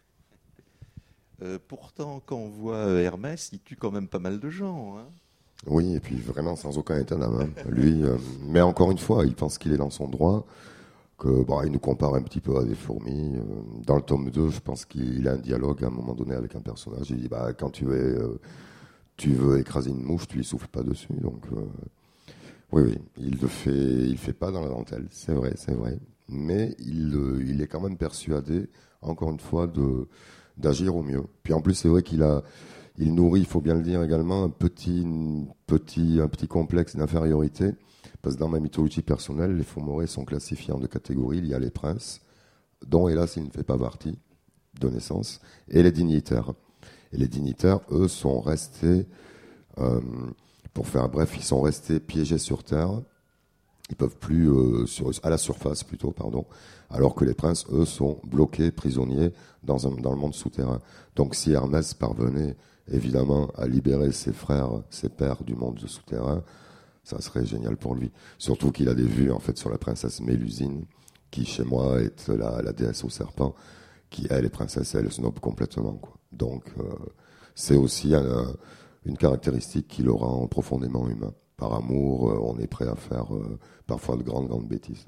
Euh, pourtant, quand on voit Hermès, il tue quand même pas mal de gens. Hein. Oui, et puis vraiment sans aucun état d'âme. Hein. Lui, euh, mais encore une fois, il pense qu'il est dans son droit, que bon, il nous compare un petit peu à des fourmis. Euh, dans le tome deux, je pense qu'il a un dialogue à un moment donné avec un personnage. Il dit bah, quand tu, es, euh, tu veux écraser une mouche, tu lui souffles pas dessus. Donc, euh, oui, oui, il le fait, il fait pas dans la dentelle, c'est vrai, c'est vrai. Mais il, euh, il est quand même persuadé, encore une fois, de, d'agir au mieux. Puis en plus, c'est vrai qu'il a, il nourrit, il faut bien le dire également, un petit, petit, un petit complexe d'infériorité. Parce que dans ma mythologie personnelle, les Fomorrhées sont classifiés en deux catégories. Il y a les princes, dont hélas il ne fait pas partie de naissance, et les dignitaires. Et les dignitaires, eux, sont restés, euh, pour faire bref, ils sont restés piégés sur terre. Ils peuvent plus, euh, sur, à la surface plutôt, pardon. Alors que les princes, eux, sont bloqués, prisonniers dans, un, dans le monde souterrain. Donc si Hermès parvenait, évidemment, à libérer ses frères, ses pères du monde souterrain, ça serait génial pour lui. Surtout qu'il a des vues, en fait, sur la princesse Mélusine, qui, chez moi, est la, la déesse au serpent, qui, elle, est princesse, elle snob complètement, quoi. Donc, euh, c'est aussi un, une caractéristique qui le rend profondément humain. Par amour, euh, on est prêt à faire euh, parfois de grandes, grandes bêtises.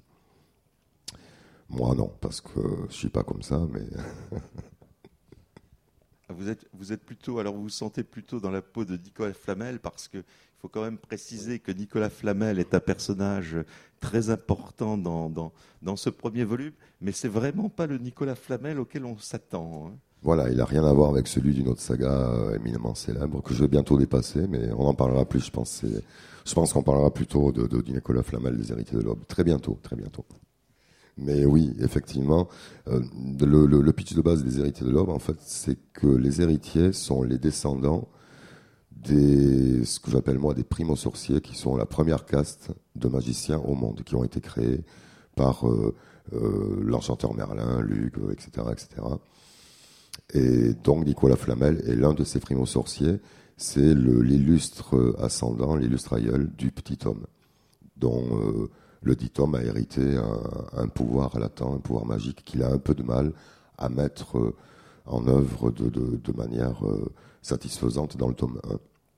Moi, non, parce que je suis pas comme ça, mais... Vous êtes, vous êtes plutôt, alors vous vous sentez plutôt dans la peau de Nicolas Flamel, parce que il faut quand même préciser que Nicolas Flamel est un personnage très important dans, dans, dans ce premier volume, mais c'est vraiment pas le Nicolas Flamel auquel on s'attend. Hein. Voilà, il n'a rien à voir avec celui d'une autre saga euh, éminemment célèbre que je vais bientôt dépasser, mais on en parlera plus, je pense. C'est, je pense qu'on parlera plutôt de, de, de Nicolas Flamel, des Héritiers de l'Aube, très bientôt, très bientôt. Mais oui, effectivement, euh, le, le, le pitch de base des Héritiers de l'Aube, en fait, c'est que les héritiers sont les descendants des, ce que j'appelle moi des primo-sorciers, qui sont la première caste de magiciens au monde, qui ont été créés par euh, euh, l'enchanteur Merlin, Luc, et cetera, et cetera. Et donc Nicolas Flamel est l'un de ces primo-sorciers, c'est le, l'illustre ascendant, l'illustre aïeul du petit homme, dont euh, le dit homme a hérité un, un pouvoir latent, un pouvoir magique qu'il a un peu de mal à mettre euh, en œuvre de, de, de manière euh, satisfaisante dans le tome un.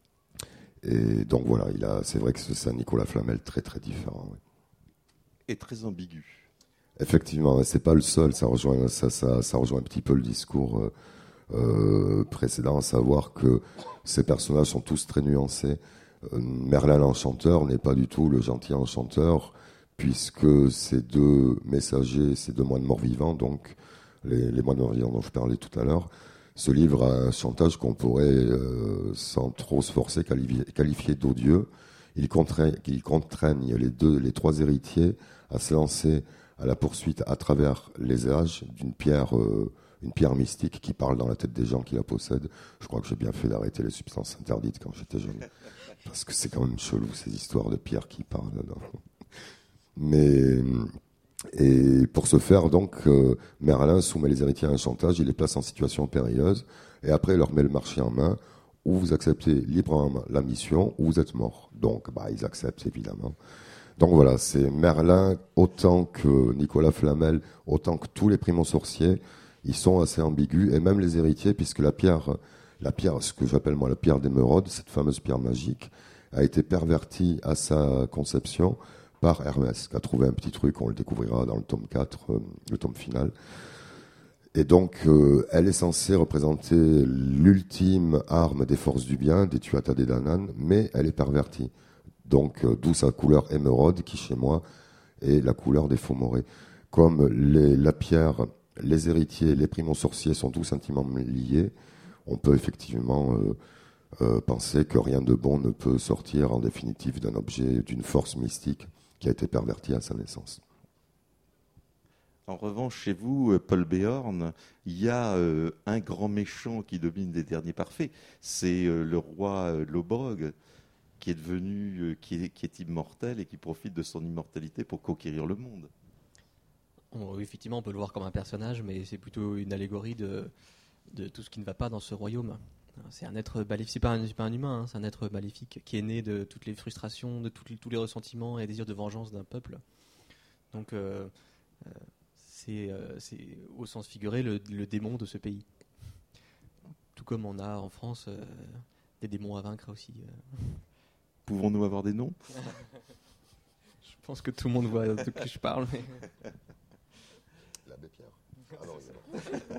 Et donc voilà, il a, c'est vrai que c'est un Nicolas Flamel très très différent. Oui. Et très ambigu. Effectivement, c'est pas le seul, ça rejoint, ça, ça, ça rejoint un petit peu le discours euh, euh, précédent, à savoir que ces personnages sont tous très nuancés. Euh, Merlin l'enchanteur n'est pas du tout le gentil enchanteur, puisque ces deux messagers, ces deux moines morts-vivants, donc les, les moines morts-vivants dont je parlais tout à l'heure, se livrent à un chantage qu'on pourrait, euh, sans trop se forcer, qualifier, qualifier d'odieux. Ils contraignent, ils contraignent les, deux, les trois héritiers à se lancer à la poursuite à travers les âges d'une pierre, euh, une pierre mystique qui parle dans la tête des gens qui la possèdent. Je crois que j'ai bien fait d'arrêter les substances interdites quand j'étais jeune, parce que c'est quand même chelou ces histoires de pierres qui parlent. Non. Mais et pour ce faire, donc, euh, Merlin soumet les héritiers à un chantage, il les place en situation périlleuse, et après il leur met le marché en main, ou vous acceptez librement la mission, ou vous êtes mort. Donc, bah, ils acceptent évidemment. Donc voilà, c'est Merlin, autant que Nicolas Flamel, autant que tous les primo-sorciers, ils sont assez ambigus, et même les héritiers, puisque la pierre, la pierre, ce que j'appelle moi la pierre d'émeraude, cette fameuse pierre magique, a été pervertie à sa conception par Hermès, qui a trouvé un petit truc, on le découvrira dans le tome quatre, euh, le tome final. Et donc, euh, elle est censée représenter l'ultime arme des forces du bien, des Tuatha Dé Danann, mais elle est pervertie. Donc, euh, d'où sa couleur émeraude, qui chez moi est la couleur des Fomorés. Comme les, la pierre, les héritiers, les primo-sorciers sont tous intimement liés, on peut effectivement euh, euh, penser que rien de bon ne peut sortir en définitive d'un objet, d'une force mystique qui a été perverti à sa naissance. En revanche, chez vous, Paul Béorn, il y a euh, un grand méchant qui domine les derniers parfaits. C'est euh, le roi euh, Lobrog, qui est devenu, euh, qui, est, qui est immortel et qui profite de son immortalité pour conquérir le monde. Oui, effectivement, on peut le voir comme un personnage, mais c'est plutôt une allégorie de, de tout ce qui ne va pas dans ce royaume. C'est un être maléfique, c'est pas un, c'est pas un humain, hein, c'est un être maléfique qui est né de toutes les frustrations, de toutes les, tous les ressentiments et désirs de vengeance d'un peuple. Donc, euh, euh, c'est, euh, c'est au sens figuré le, le démon de ce pays. Tout comme on a en France euh, des démons à vaincre aussi. Euh. Pouvons-nous avoir des noms ? Je pense que tout le monde voit de qui je parle. Mais... L'abbé Pierre. Ah non, non.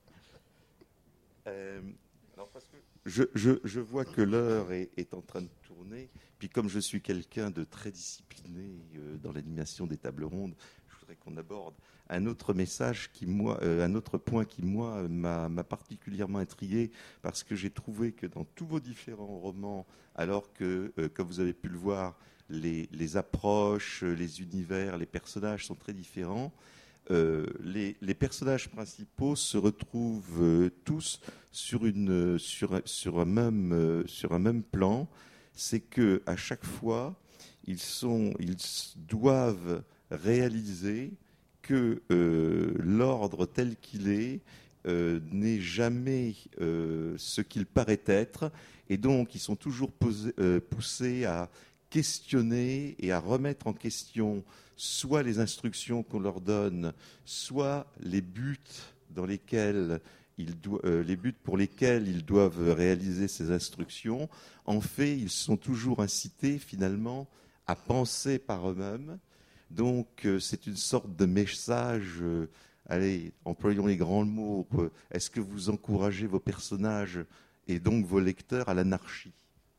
euh, alors parce que je, je, je vois que l'heure est, est en train de tourner. Puis comme je suis quelqu'un de très discipliné euh, dans l'animation des tables rondes, je voudrais qu'on aborde un autre message qui moi, euh, un autre point qui moi m'a, m'a particulièrement intrigué, parce que j'ai trouvé que dans tous vos différents romans, alors que euh, comme vous avez pu le voir, les, les approches, les univers, les personnages sont très différents. Euh, les, les personnages principaux se retrouvent euh, tous sur, une, sur, sur, un même, euh, sur un même plan. C'est que à chaque fois, ils, sont, ils doivent réaliser que euh, l'ordre tel qu'il est euh, n'est jamais euh, ce qu'il paraît être, et donc ils sont toujours posés, euh, poussés à questionner et à remettre en question soit les instructions qu'on leur donne, soit les buts dans lesquels ils do- euh, les buts pour lesquels ils doivent réaliser ces instructions. En fait, ils sont toujours incités finalement à penser par eux-mêmes. Donc, euh, c'est une sorte de message euh, allez, employons les grands mots, euh, est-ce que vous encouragez vos personnages et donc vos lecteurs à l'anarchie ?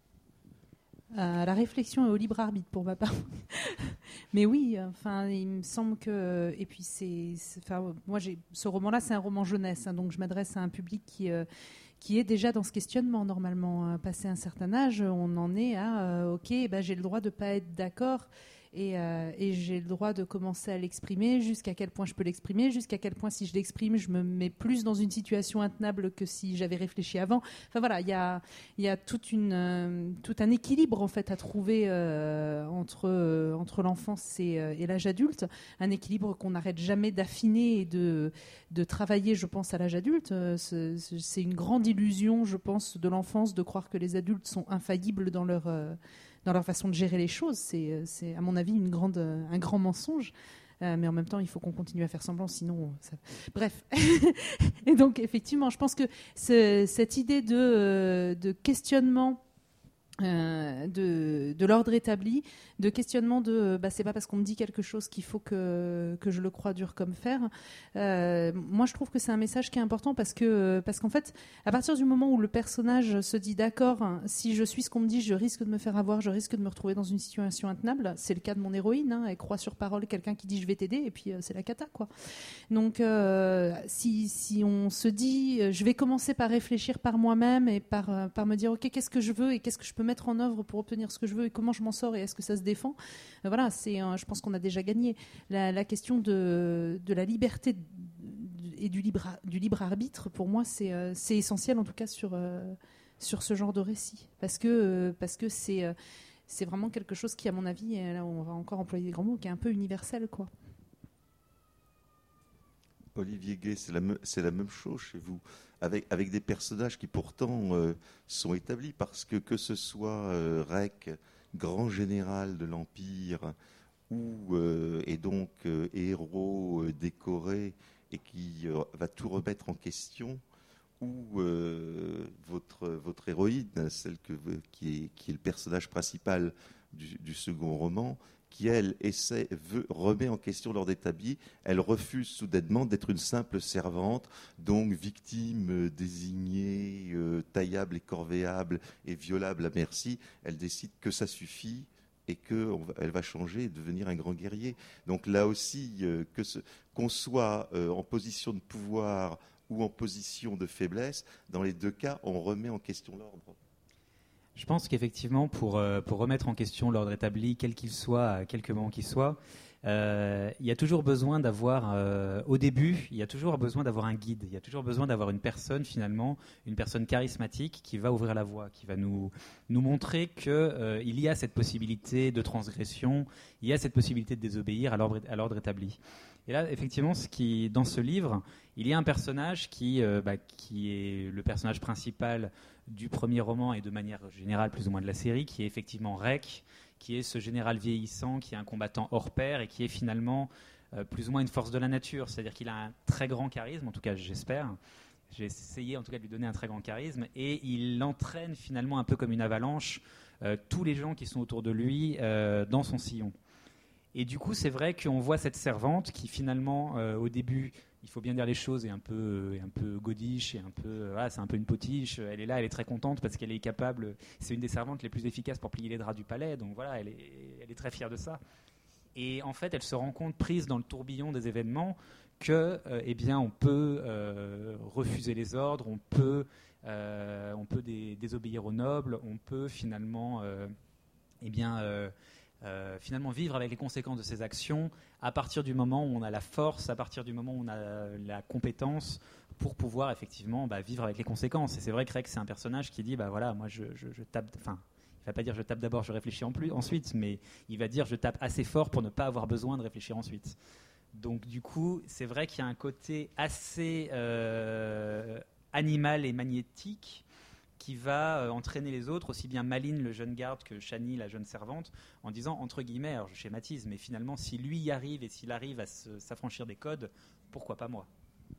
À la réflexion et au libre arbitre pour ma part. Mais oui, enfin, il me semble que. Et puis, c'est. c'est enfin, moi, j'ai, ce roman-là, c'est un roman jeunesse, hein, donc je m'adresse à un public qui, euh, qui est déjà dans ce questionnement, normalement. Passé un certain âge, on en est à euh, ok, ben, j'ai le droit de ne pas être d'accord. Et, euh, et j'ai le droit de commencer à l'exprimer, jusqu'à quel point je peux l'exprimer, jusqu'à quel point si je l'exprime, je me mets plus dans une situation intenable que si j'avais réfléchi avant. Enfin voilà, il y a, y a toute une, euh, tout un équilibre en fait à trouver euh, entre, euh, entre l'enfance et, euh, et l'âge adulte, un équilibre qu'on n'arrête jamais d'affiner et de, de travailler, je pense, à l'âge adulte. Euh, c'est, c'est une grande illusion, je pense, de l'enfance de croire que les adultes sont infaillibles dans leur... Euh, dans leur façon de gérer les choses. C'est, c'est à mon avis, une grande, un grand mensonge. Euh, mais en même temps, il faut qu'on continue à faire semblant, sinon... Ça... Bref. Et donc, effectivement, je pense que ce, cette idée de, de questionnement euh, de, de l'ordre établi, de questionnement de bah, c'est pas parce qu'on me dit quelque chose qu'il faut que, que je le croie dur comme fer. Euh, moi, je trouve que c'est un message qui est important parce que parce qu'en fait, à partir du moment où le personnage se dit d'accord, hein, si je suis ce qu'on me dit, je risque de me faire avoir, je risque de me retrouver dans une situation intenable. C'est le cas de mon héroïne. Hein, elle croit sur parole quelqu'un qui dit je vais t'aider et puis euh, c'est la cata, quoi. Donc, euh, si, si on se dit euh, je vais commencer par réfléchir par moi-même et par, euh, par me dire ok, qu'est-ce que je veux et qu'est-ce que je peux mettre en œuvre pour obtenir ce que je veux et comment je m'en sors et est-ce que ça se défend, euh, voilà, c'est, euh, je pense qu'on a déjà gagné. La, la question de, de la liberté et du libre, du libre arbitre, pour moi, c'est, euh, c'est essentiel, en tout cas sur, euh, sur ce genre de récit. Parce que, euh, parce que c'est, euh, c'est vraiment quelque chose qui, à mon avis, et là on va encore employer des grands mots, qui est un peu universel, quoi. Olivier Gay, c'est la, me, c'est la même chose chez vous, avec, avec des personnages qui pourtant euh, sont établis, parce que que ce soit euh, Rec, grand général de l'Empire, ou euh, et donc euh, héros euh, décoré et qui euh, va tout remettre en question, ou euh, votre, votre héroïne, celle que, qui, est, qui est le personnage principal du, du second roman, qui, elle, essaie, veut, remet en question l'ordre établi. Elle refuse soudainement d'être une simple servante, donc victime euh, désignée, euh, taillable et corvéable et violable à merci. Elle décide que ça suffit et qu'elle va changer et devenir un grand guerrier. Donc là aussi, euh, que ce, qu'on soit euh, en position de pouvoir ou en position de faiblesse, dans les deux cas, on remet en question l'ordre. Je pense qu'effectivement, pour, euh, pour remettre en question l'ordre établi, quel qu'il soit, à quelque moment qu'il soit, euh, il y a toujours besoin d'avoir, euh, au début, il y a toujours besoin d'avoir un guide, il y a toujours besoin d'avoir une personne, finalement, une personne charismatique qui va ouvrir la voie, qui va nous, nous montrer qu'il euh, y a cette possibilité de transgression, il y a cette possibilité de désobéir à l'ordre, à l'ordre établi. Et là, effectivement, ce qui, dans ce livre, il y a un personnage qui, euh, bah, qui est le personnage principal du premier roman et de manière générale plus ou moins de la série, qui est effectivement Rec, qui est ce général vieillissant, qui est un combattant hors pair et qui est finalement euh, plus ou moins une force de la nature. C'est-à-dire qu'il a un très grand charisme, en tout cas j'espère. J'ai essayé en tout cas de lui donner un très grand charisme et il entraîne finalement un peu comme une avalanche euh, tous les gens qui sont autour de lui euh, dans son sillon. Et du coup, c'est vrai qu'on voit cette servante qui finalement, euh, au début, il faut bien dire les choses, est un peu, est un peu godiche, et un peu, euh, voilà, c'est un peu une potiche. Elle est là, elle est très contente parce qu'elle est capable. C'est une des servantes les plus efficaces pour plier les draps du palais, donc voilà, elle est, elle est très fière de ça. Et en fait, elle se rend compte, prise dans le tourbillon des événements, que, euh, eh bien, on peut euh, refuser les ordres, on peut, euh, on peut dé- désobéir aux nobles, on peut finalement, euh, eh bien. Euh, Euh, finalement vivre avec les conséquences de ses actions à partir du moment où on a la force, à partir du moment où on a la compétence pour pouvoir effectivement bah, vivre avec les conséquences. Et c'est vrai que Rec, c'est un personnage qui dit bah voilà, moi je, je, je tape, enfin il va pas dire je tape d'abord, je réfléchis en plus, ensuite, mais il va dire je tape assez fort pour ne pas avoir besoin de réfléchir ensuite. Donc du coup, c'est vrai qu'il y a un côté assez euh, animal et magnétique qui va euh, entraîner les autres, aussi bien Malines, le jeune garde, que Chani, la jeune servante, en disant, entre guillemets, alors je schématise, mais finalement, si lui y arrive et s'il arrive à se, s'affranchir des codes, pourquoi pas moi ?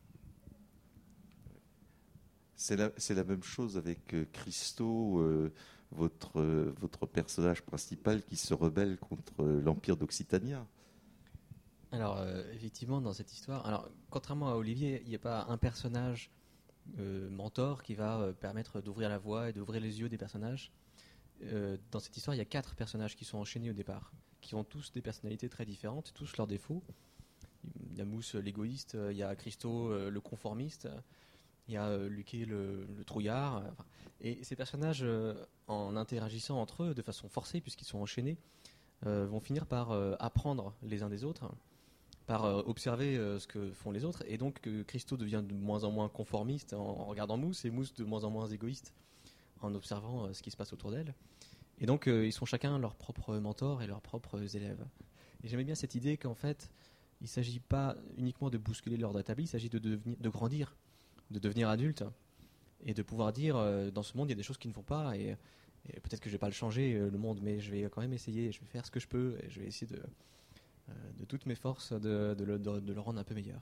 C'est la, c'est la même chose avec euh, Christo, euh, votre, euh, votre personnage principal qui se rebelle contre euh, l'Empire d'Occitania. Alors, euh, effectivement, dans cette histoire, alors, contrairement à Olivier, il n'y a pas un personnage euh, mentor qui va euh, permettre d'ouvrir la voie et d'ouvrir les yeux des personnages. Euh, dans cette histoire, il y a quatre personnages qui sont enchaînés au départ, qui ont tous des personnalités très différentes, tous leurs défauts. Il y a Mousse, l'égoïste, il y a Christo, euh, le conformiste, il y a euh, Luquet, le, le trouillard. Euh, enfin, et ces personnages, euh, en interagissant entre eux de façon forcée, puisqu'ils sont enchaînés, euh, vont finir par euh, apprendre les uns des autres, par euh, observer euh, ce que font les autres, et donc euh, Christo devient de moins en moins conformiste en, en regardant Mousse, et Mousse de moins en moins égoïste en observant euh, ce qui se passe autour d'elle. Et donc euh, ils sont chacun leurs propres mentors et leurs propres élèves. Et j'aimais bien cette idée qu'en fait, il ne s'agit pas uniquement de bousculer l'ordre établi, il s'agit de, devenir, de grandir, de devenir adulte, et de pouvoir dire, euh, dans ce monde, il y a des choses qui ne vont pas, et, et peut-être que je ne vais pas le changer, euh, le monde, mais je vais quand même essayer, je vais faire ce que je peux, et je vais essayer de... de toutes mes forces, de, de, le, de, de le rendre un peu meilleur.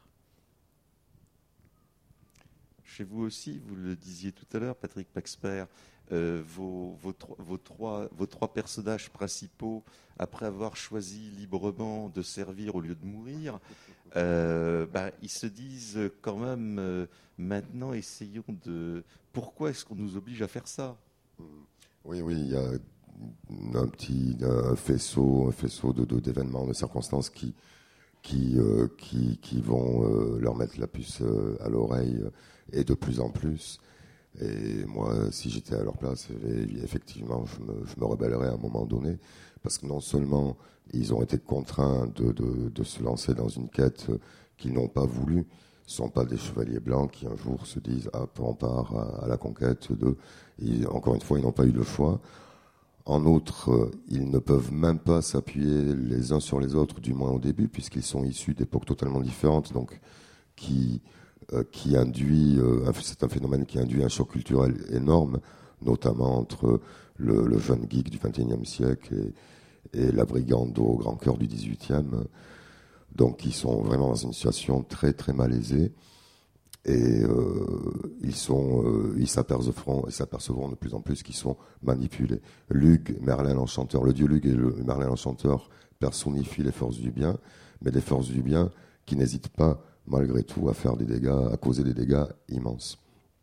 Chez vous aussi, vous le disiez tout à l'heure, Patrick Paxper, euh, vos, vos, vos, trois, vos trois personnages principaux, après avoir choisi librement de servir au lieu de mourir, euh, bah, ils se disent quand même, euh, maintenant, essayons de... Pourquoi est-ce qu'on nous oblige à faire ça ? Oui, oui, il y a un petit un faisceau, un faisceau de, de, d'événements, de circonstances qui, qui, euh, qui, qui vont euh, leur mettre la puce euh, à l'oreille, euh, et de plus en plus. Et moi, si j'étais à leur place, effectivement, je me, je me rebellerais à un moment donné, parce que non seulement ils ont été contraints de, de, de se lancer dans une quête qu'ils n'ont pas voulu, ce ne sont pas des chevaliers blancs qui un jour se disent « Ah, on part à, à la conquête de... » Encore une fois, ils n'ont pas eu le choix. En outre, ils ne peuvent même pas s'appuyer les uns sur les autres, du moins au début, puisqu'ils sont issus d'époques totalement différentes, donc qui, euh, qui induit, euh, c'est un phénomène qui induit un choc culturel énorme, notamment entre le, le jeune geek du vingt et unième siècle et, et la brigande au grand cœur du dix-huitième. Donc, ils sont vraiment dans une situation très très malaisée. Et euh, ils sont, euh, ils s'apercevront, ils s'apercevront de plus en plus qu'ils sont manipulés. Lug, Merlin l'Enchanteur, le dieu Lug et le Merlin l'Enchanteur personnifient les forces du bien, mais des forces du bien qui n'hésitent pas, malgré tout, à faire des dégâts, à causer des dégâts immenses.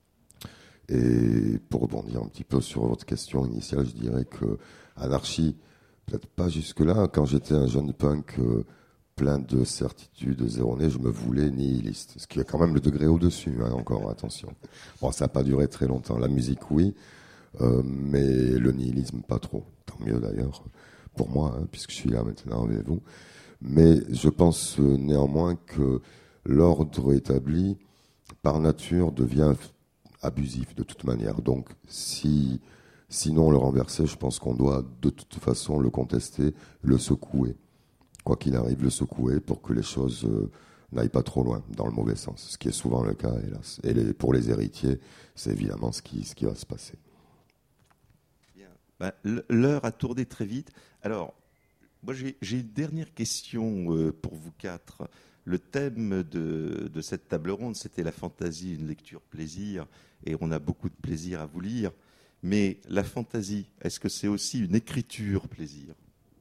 Et pour rebondir un petit peu sur votre question initiale, je dirais que Anarchie, peut-être pas jusque-là. Quand j'étais un jeune punk euh, plein de certitudes erronées, je me voulais nihiliste. Ce qui a quand même le degré au-dessus, hein, encore, attention. Bon, ça n'a pas duré très longtemps. La musique, oui, euh, mais le nihilisme, pas trop. Tant mieux, d'ailleurs, pour moi, hein, puisque je suis là maintenant avec vous. Mais je pense euh, néanmoins que l'ordre établi, par nature, devient abusif, de toute manière. Donc, si, sinon le renverser, je pense qu'on doit, de toute façon, le contester, le secouer. Quoi qu'il arrive, le secouer pour que les choses euh, n'aillent pas trop loin, dans le mauvais sens, ce qui est souvent le cas, hélas. Et les, pour les héritiers, c'est évidemment ce qui, ce qui va se passer. Bien. Ben, l'heure a tourné très vite. Alors, moi j'ai, j'ai une dernière question euh, pour vous quatre. Le thème de, de cette table ronde, c'était la fantaisie, une lecture plaisir, et on a beaucoup de plaisir à vous lire. Mais la fantaisie, est-ce que c'est aussi une écriture plaisir ?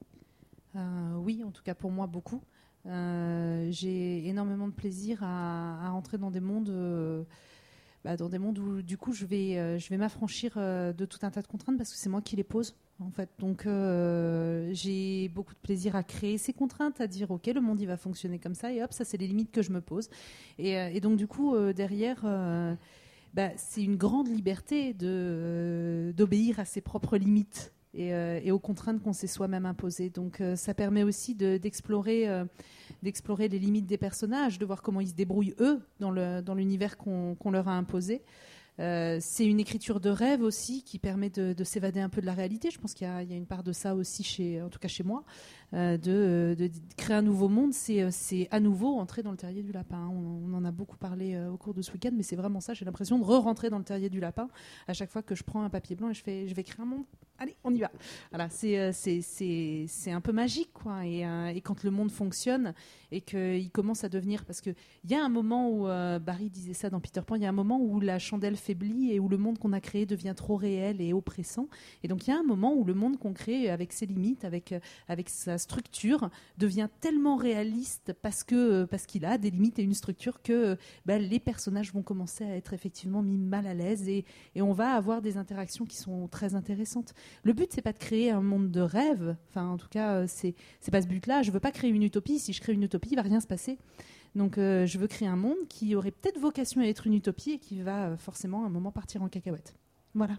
Euh, oui, en tout cas pour moi, beaucoup. Euh, j'ai énormément de plaisir à, à rentrer dans des mondes, euh, bah, dans des mondes où du coup je vais, euh, je vais m'affranchir euh, de tout un tas de contraintes parce que c'est moi qui les pose. En fait, donc euh, j'ai beaucoup de plaisir à créer ces contraintes, à dire ok, le monde il va fonctionner comme ça et hop, ça c'est les limites que je me pose. Et, euh, et donc du coup euh, derrière. Euh, bah, c'est une grande liberté de, euh, d'obéir à ses propres limites. Et, euh, et aux contraintes qu'on s'est soi-même imposées. Donc euh, ça permet aussi de, d'explorer, euh, d'explorer les limites des personnages, de voir comment ils se débrouillent eux dans, le, dans l'univers qu'on, qu'on leur a imposé. Euh, c'est une écriture de rêve aussi qui permet de, de s'évader un peu de la réalité. Je pense qu'il y a, il y a une part de ça aussi, chez, en tout cas chez moi, euh, de, de, de créer un nouveau monde. C'est, c'est à nouveau entrer dans le terrier du lapin. On, on en a beaucoup parlé euh, au cours de ce week-end, mais c'est vraiment ça. J'ai l'impression de re-rentrer dans le terrier du lapin à chaque fois que je prends un papier blanc et je, fais, je vais créer un monde. Allez, on y va. Voilà, c'est, c'est, c'est, c'est un peu magique, quoi. Et, euh, et quand le monde fonctionne et qu'il commence à devenir... Parce qu'il y a un moment où, euh, Barry disait ça dans Peter Pan, il y a un moment où la chandelle faiblit et où le monde qu'on a créé devient trop réel et oppressant. Et donc il y a un moment où le monde qu'on crée avec ses limites, avec, avec sa, structure devient tellement réaliste parce que parce qu'il a des limites et une structure que bah, les personnages vont commencer à être effectivement mis mal à l'aise et, et on va avoir des interactions qui sont très intéressantes. Le but, c'est pas de créer un monde de rêve. Enfin, en tout cas, c'est c'est pas ce but-là. Je veux pas créer une utopie. Si je crée une utopie, il va rien se passer. Donc, euh, je veux créer un monde qui aurait peut-être vocation à être une utopie et qui va euh, forcément à un moment partir en cacahuète. Voilà.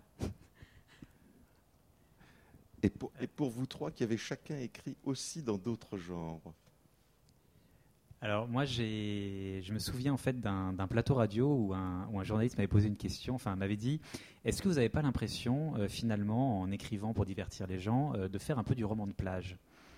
Et pour, et pour vous trois qui avez chacun écrit aussi dans d'autres genres. Alors moi, j'ai, je me souviens en fait d'un, d'un plateau radio où un, où un journaliste m'avait posé une question, enfin m'avait dit, est-ce que vous n'avez pas l'impression euh, finalement, en écrivant pour divertir les gens, euh, de faire un peu du roman de plage ?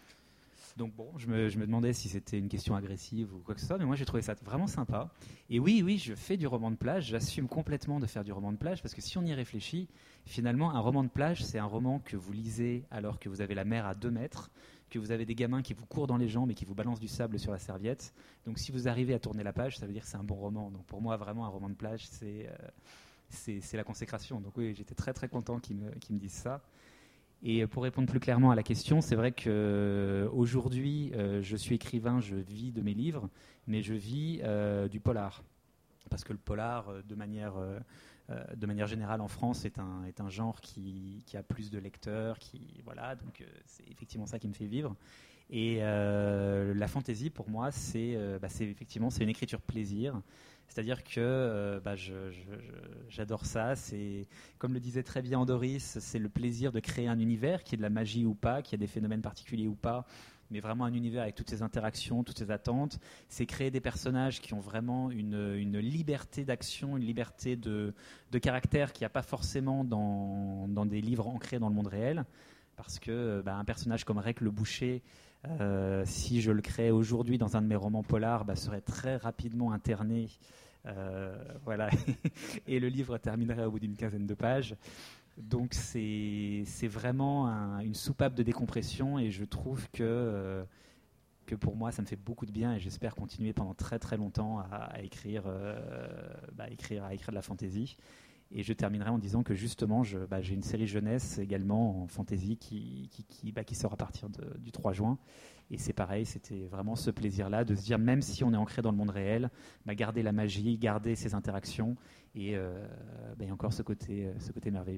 Donc bon, je me, je me demandais si c'était une question agressive ou quoi que ce soit, mais moi j'ai trouvé ça vraiment sympa. Et oui, oui, je fais du roman de plage, j'assume complètement de faire du roman de plage, parce que si on y réfléchit, finalement, un roman de plage, c'est un roman que vous lisez alors que vous avez la mer à deux mètres, que vous avez des gamins qui vous courent dans les jambes et qui vous balancent du sable sur la serviette. Donc si vous arrivez à tourner la page, ça veut dire que c'est un bon roman. Donc pour moi, vraiment, un roman de plage, c'est, euh, c'est, c'est la consécration. Donc oui, j'étais très très content qu'ils me, qu'ils me disent ça. Et pour répondre plus clairement à la question, c'est vrai qu'aujourd'hui, euh, je suis écrivain, je vis de mes livres, mais je vis euh, du polar. Parce que le polar, euh, de manière, euh, de manière générale en France, est un, est un genre qui, qui a plus de lecteurs. Qui, voilà, donc euh, c'est effectivement ça qui me fait vivre. Et euh, la fantaisie, pour moi, c'est, euh, bah, c'est effectivement c'est une écriture plaisir. C'est-à-dire que euh, bah, je, je, je, j'adore ça. C'est, comme le disait très bien Doris, c'est le plaisir de créer un univers, qui est de la magie ou pas, qui a des phénomènes particuliers ou pas, mais vraiment un univers avec toutes ces interactions, toutes ces attentes. C'est créer des personnages qui ont vraiment une, une liberté d'action, une liberté de, de caractère qu'il n'y a pas forcément dans, dans des livres ancrés dans le monde réel. Parce que bah, un personnage comme Rec le Boucher, euh, si je le crée aujourd'hui dans un de mes romans polars, bah, serait très rapidement interné. Euh, voilà. Et le livre terminerait au bout d'une quinzaine de pages. Donc c'est, c'est vraiment un, une soupape de décompression et je trouve que, euh, que pour moi ça me fait beaucoup de bien et j'espère continuer pendant très très longtemps à, à, écrire, euh, bah, écrire, à écrire de la fantaisie. Et je terminerai en disant que justement, je, bah, j'ai une série jeunesse également en fantasy qui, qui, qui, bah, qui sort à partir de, du trois juin. Et c'est pareil, c'était vraiment ce plaisir-là de se dire, même si on est ancré dans le monde réel, bah, garder la magie, garder ces interactions. Et euh, bah, il y a encore ce côté, ce côté merveilleux.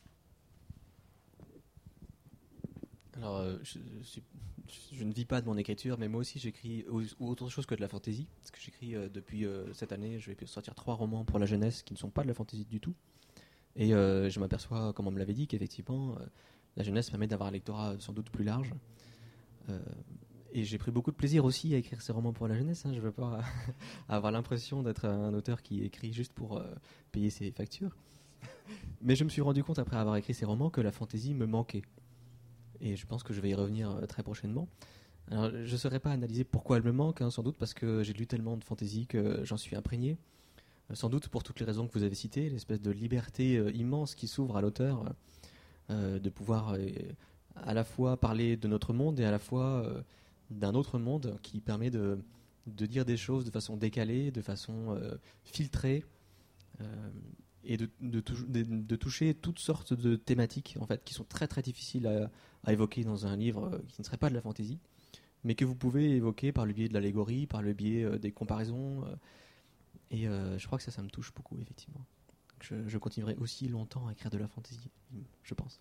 Alors, euh, je, je, je ne vis pas de mon écriture, mais moi aussi j'écris autre chose que de la fantaisie. Parce que j'écris euh, depuis euh, cette année, je vais sortir trois romans pour la jeunesse qui ne sont pas de la fantaisie du tout. Et euh, je m'aperçois, comme on me l'avait dit, qu'effectivement, euh, la jeunesse permet d'avoir un lectorat sans doute plus large. Euh, et j'ai pris beaucoup de plaisir aussi à écrire ces romans pour la jeunesse. Hein. Je ne veux pas avoir l'impression d'être un auteur qui écrit juste pour euh, payer ses factures. Mais je me suis rendu compte, après avoir écrit ces romans, que la fantaisie me manquait. Et je pense que je vais y revenir très prochainement. Alors, je ne saurais pas analyser pourquoi elle me manque, hein, sans doute parce que j'ai lu tellement de fantaisie que j'en suis imprégné. Euh, sans doute pour toutes les raisons que vous avez citées, l'espèce de liberté euh, immense qui s'ouvre à l'auteur, euh, de pouvoir euh, à la fois parler de notre monde et à la fois euh, d'un autre monde qui permet de, de dire des choses de façon décalée, de façon euh, filtrée. Euh, et de, de, de, de toucher toutes sortes de thématiques en fait, qui sont très très difficiles à, à évoquer dans un livre qui ne serait pas de la fantaisie, mais que vous pouvez évoquer par le biais de l'allégorie, par le biais euh, des comparaisons. Euh, et euh, je crois que ça, ça me touche beaucoup, effectivement. Je, je continuerai aussi longtemps à écrire de la fantaisie, je pense.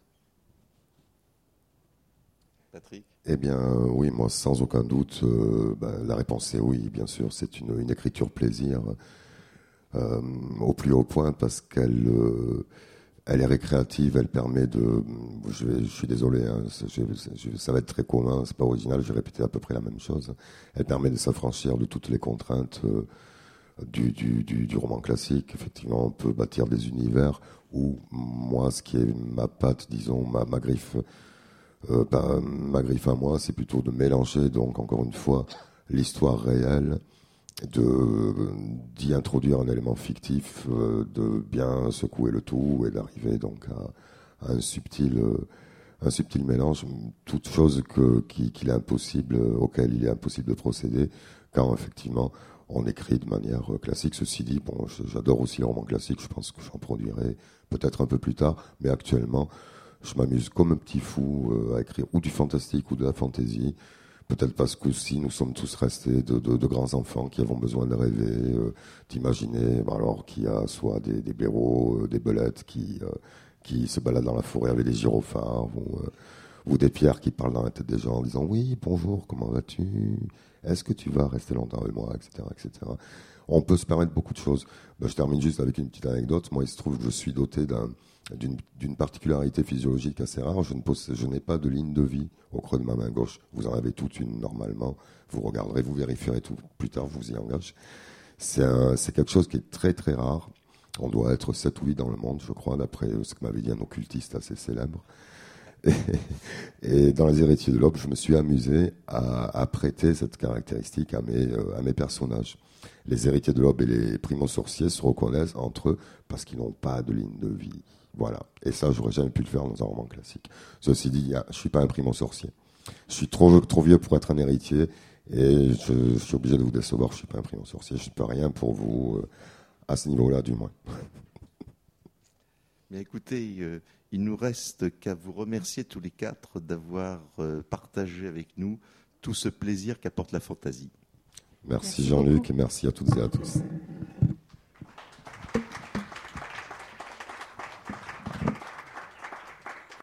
Patrick ? Eh bien, euh, oui, moi, sans aucun doute, euh, bah, la réponse est oui, bien sûr. C'est une, une écriture plaisir. Euh, au plus haut point parce qu'elle euh, elle est récréative, elle permet de je, vais, je suis désolé hein, je, je, ça va être très commun, c'est pas original, je vais répéter à peu près la même chose. Elle permet de s'affranchir de toutes les contraintes euh, du, du, du, du roman classique. Effectivement, on peut bâtir des univers où moi, ce qui est ma patte, disons, ma, ma griffe euh, ben, ma griffe à moi, c'est plutôt de mélanger, donc encore une fois, l'histoire réelle, de d'y introduire un élément fictif, euh, de bien secouer le tout et d'arriver donc à, à un subtil euh, un subtil mélange, toute chose que qui, qu'il est impossible auquel il est impossible de procéder quand effectivement on écrit de manière classique. Ceci dit, bon, j'adore aussi les romans classiques, je pense que j'en produirai peut-être un peu plus tard, mais actuellement Je m'amuse comme un petit fou euh, à écrire ou du fantastique ou de la fantaisie. Peut-être parce qu'aussi nous sommes tous restés de, de, de grands enfants qui avons besoin de rêver, euh, d'imaginer. Ben alors qu'il y a soit des, des blaireaux, euh, des belettes qui, euh, qui se baladent dans la forêt avec des gyrophares, ou, euh, ou des pierres qui parlent dans la tête des gens en disant oui, bonjour, comment vas-tu? Est-ce que tu vas rester longtemps avec moi, et cetera, et cetera. On peut se permettre beaucoup de choses. Ben, je termine juste avec une petite anecdote. Moi, il se trouve que je suis doté d'un D'une, d'une particularité physiologique assez rare, je, ne possède, je n'ai pas de ligne de vie au creux de ma main gauche. Vous en avez toute une normalement. Vous regarderez, vous vérifierez tout. Plus tard, je vous y engage. C'est, un, c'est quelque chose qui est très très rare. On doit être sept ou huit dans le monde, je crois, d'après ce que m'avait dit un occultiste assez célèbre. Et, et dans Les Héritiers de l'Aube, je me suis amusé à, à prêter cette caractéristique à mes, euh, à mes personnages. Les Héritiers de l'Aube et les Primo-Sorciers se reconnaissent entre eux parce qu'ils n'ont pas de ligne de vie. Voilà. Et ça, j'aurais jamais pu le faire dans un roman classique. Ceci dit, je suis pas un Primo-Sorcier. Je suis trop, trop vieux pour être un héritier et je, je suis obligé de vous décevoir. Je suis pas un Primo-Sorcier. Je ne peux rien pour vous euh, à ce niveau-là, du moins. Mais écoutez, euh, il nous reste qu'à vous remercier tous les quatre d'avoir euh, partagé avec nous tout ce plaisir qu'apporte la fantaisie. Merci, Merci Jean-Luc beaucoup. et merci à toutes et à tous.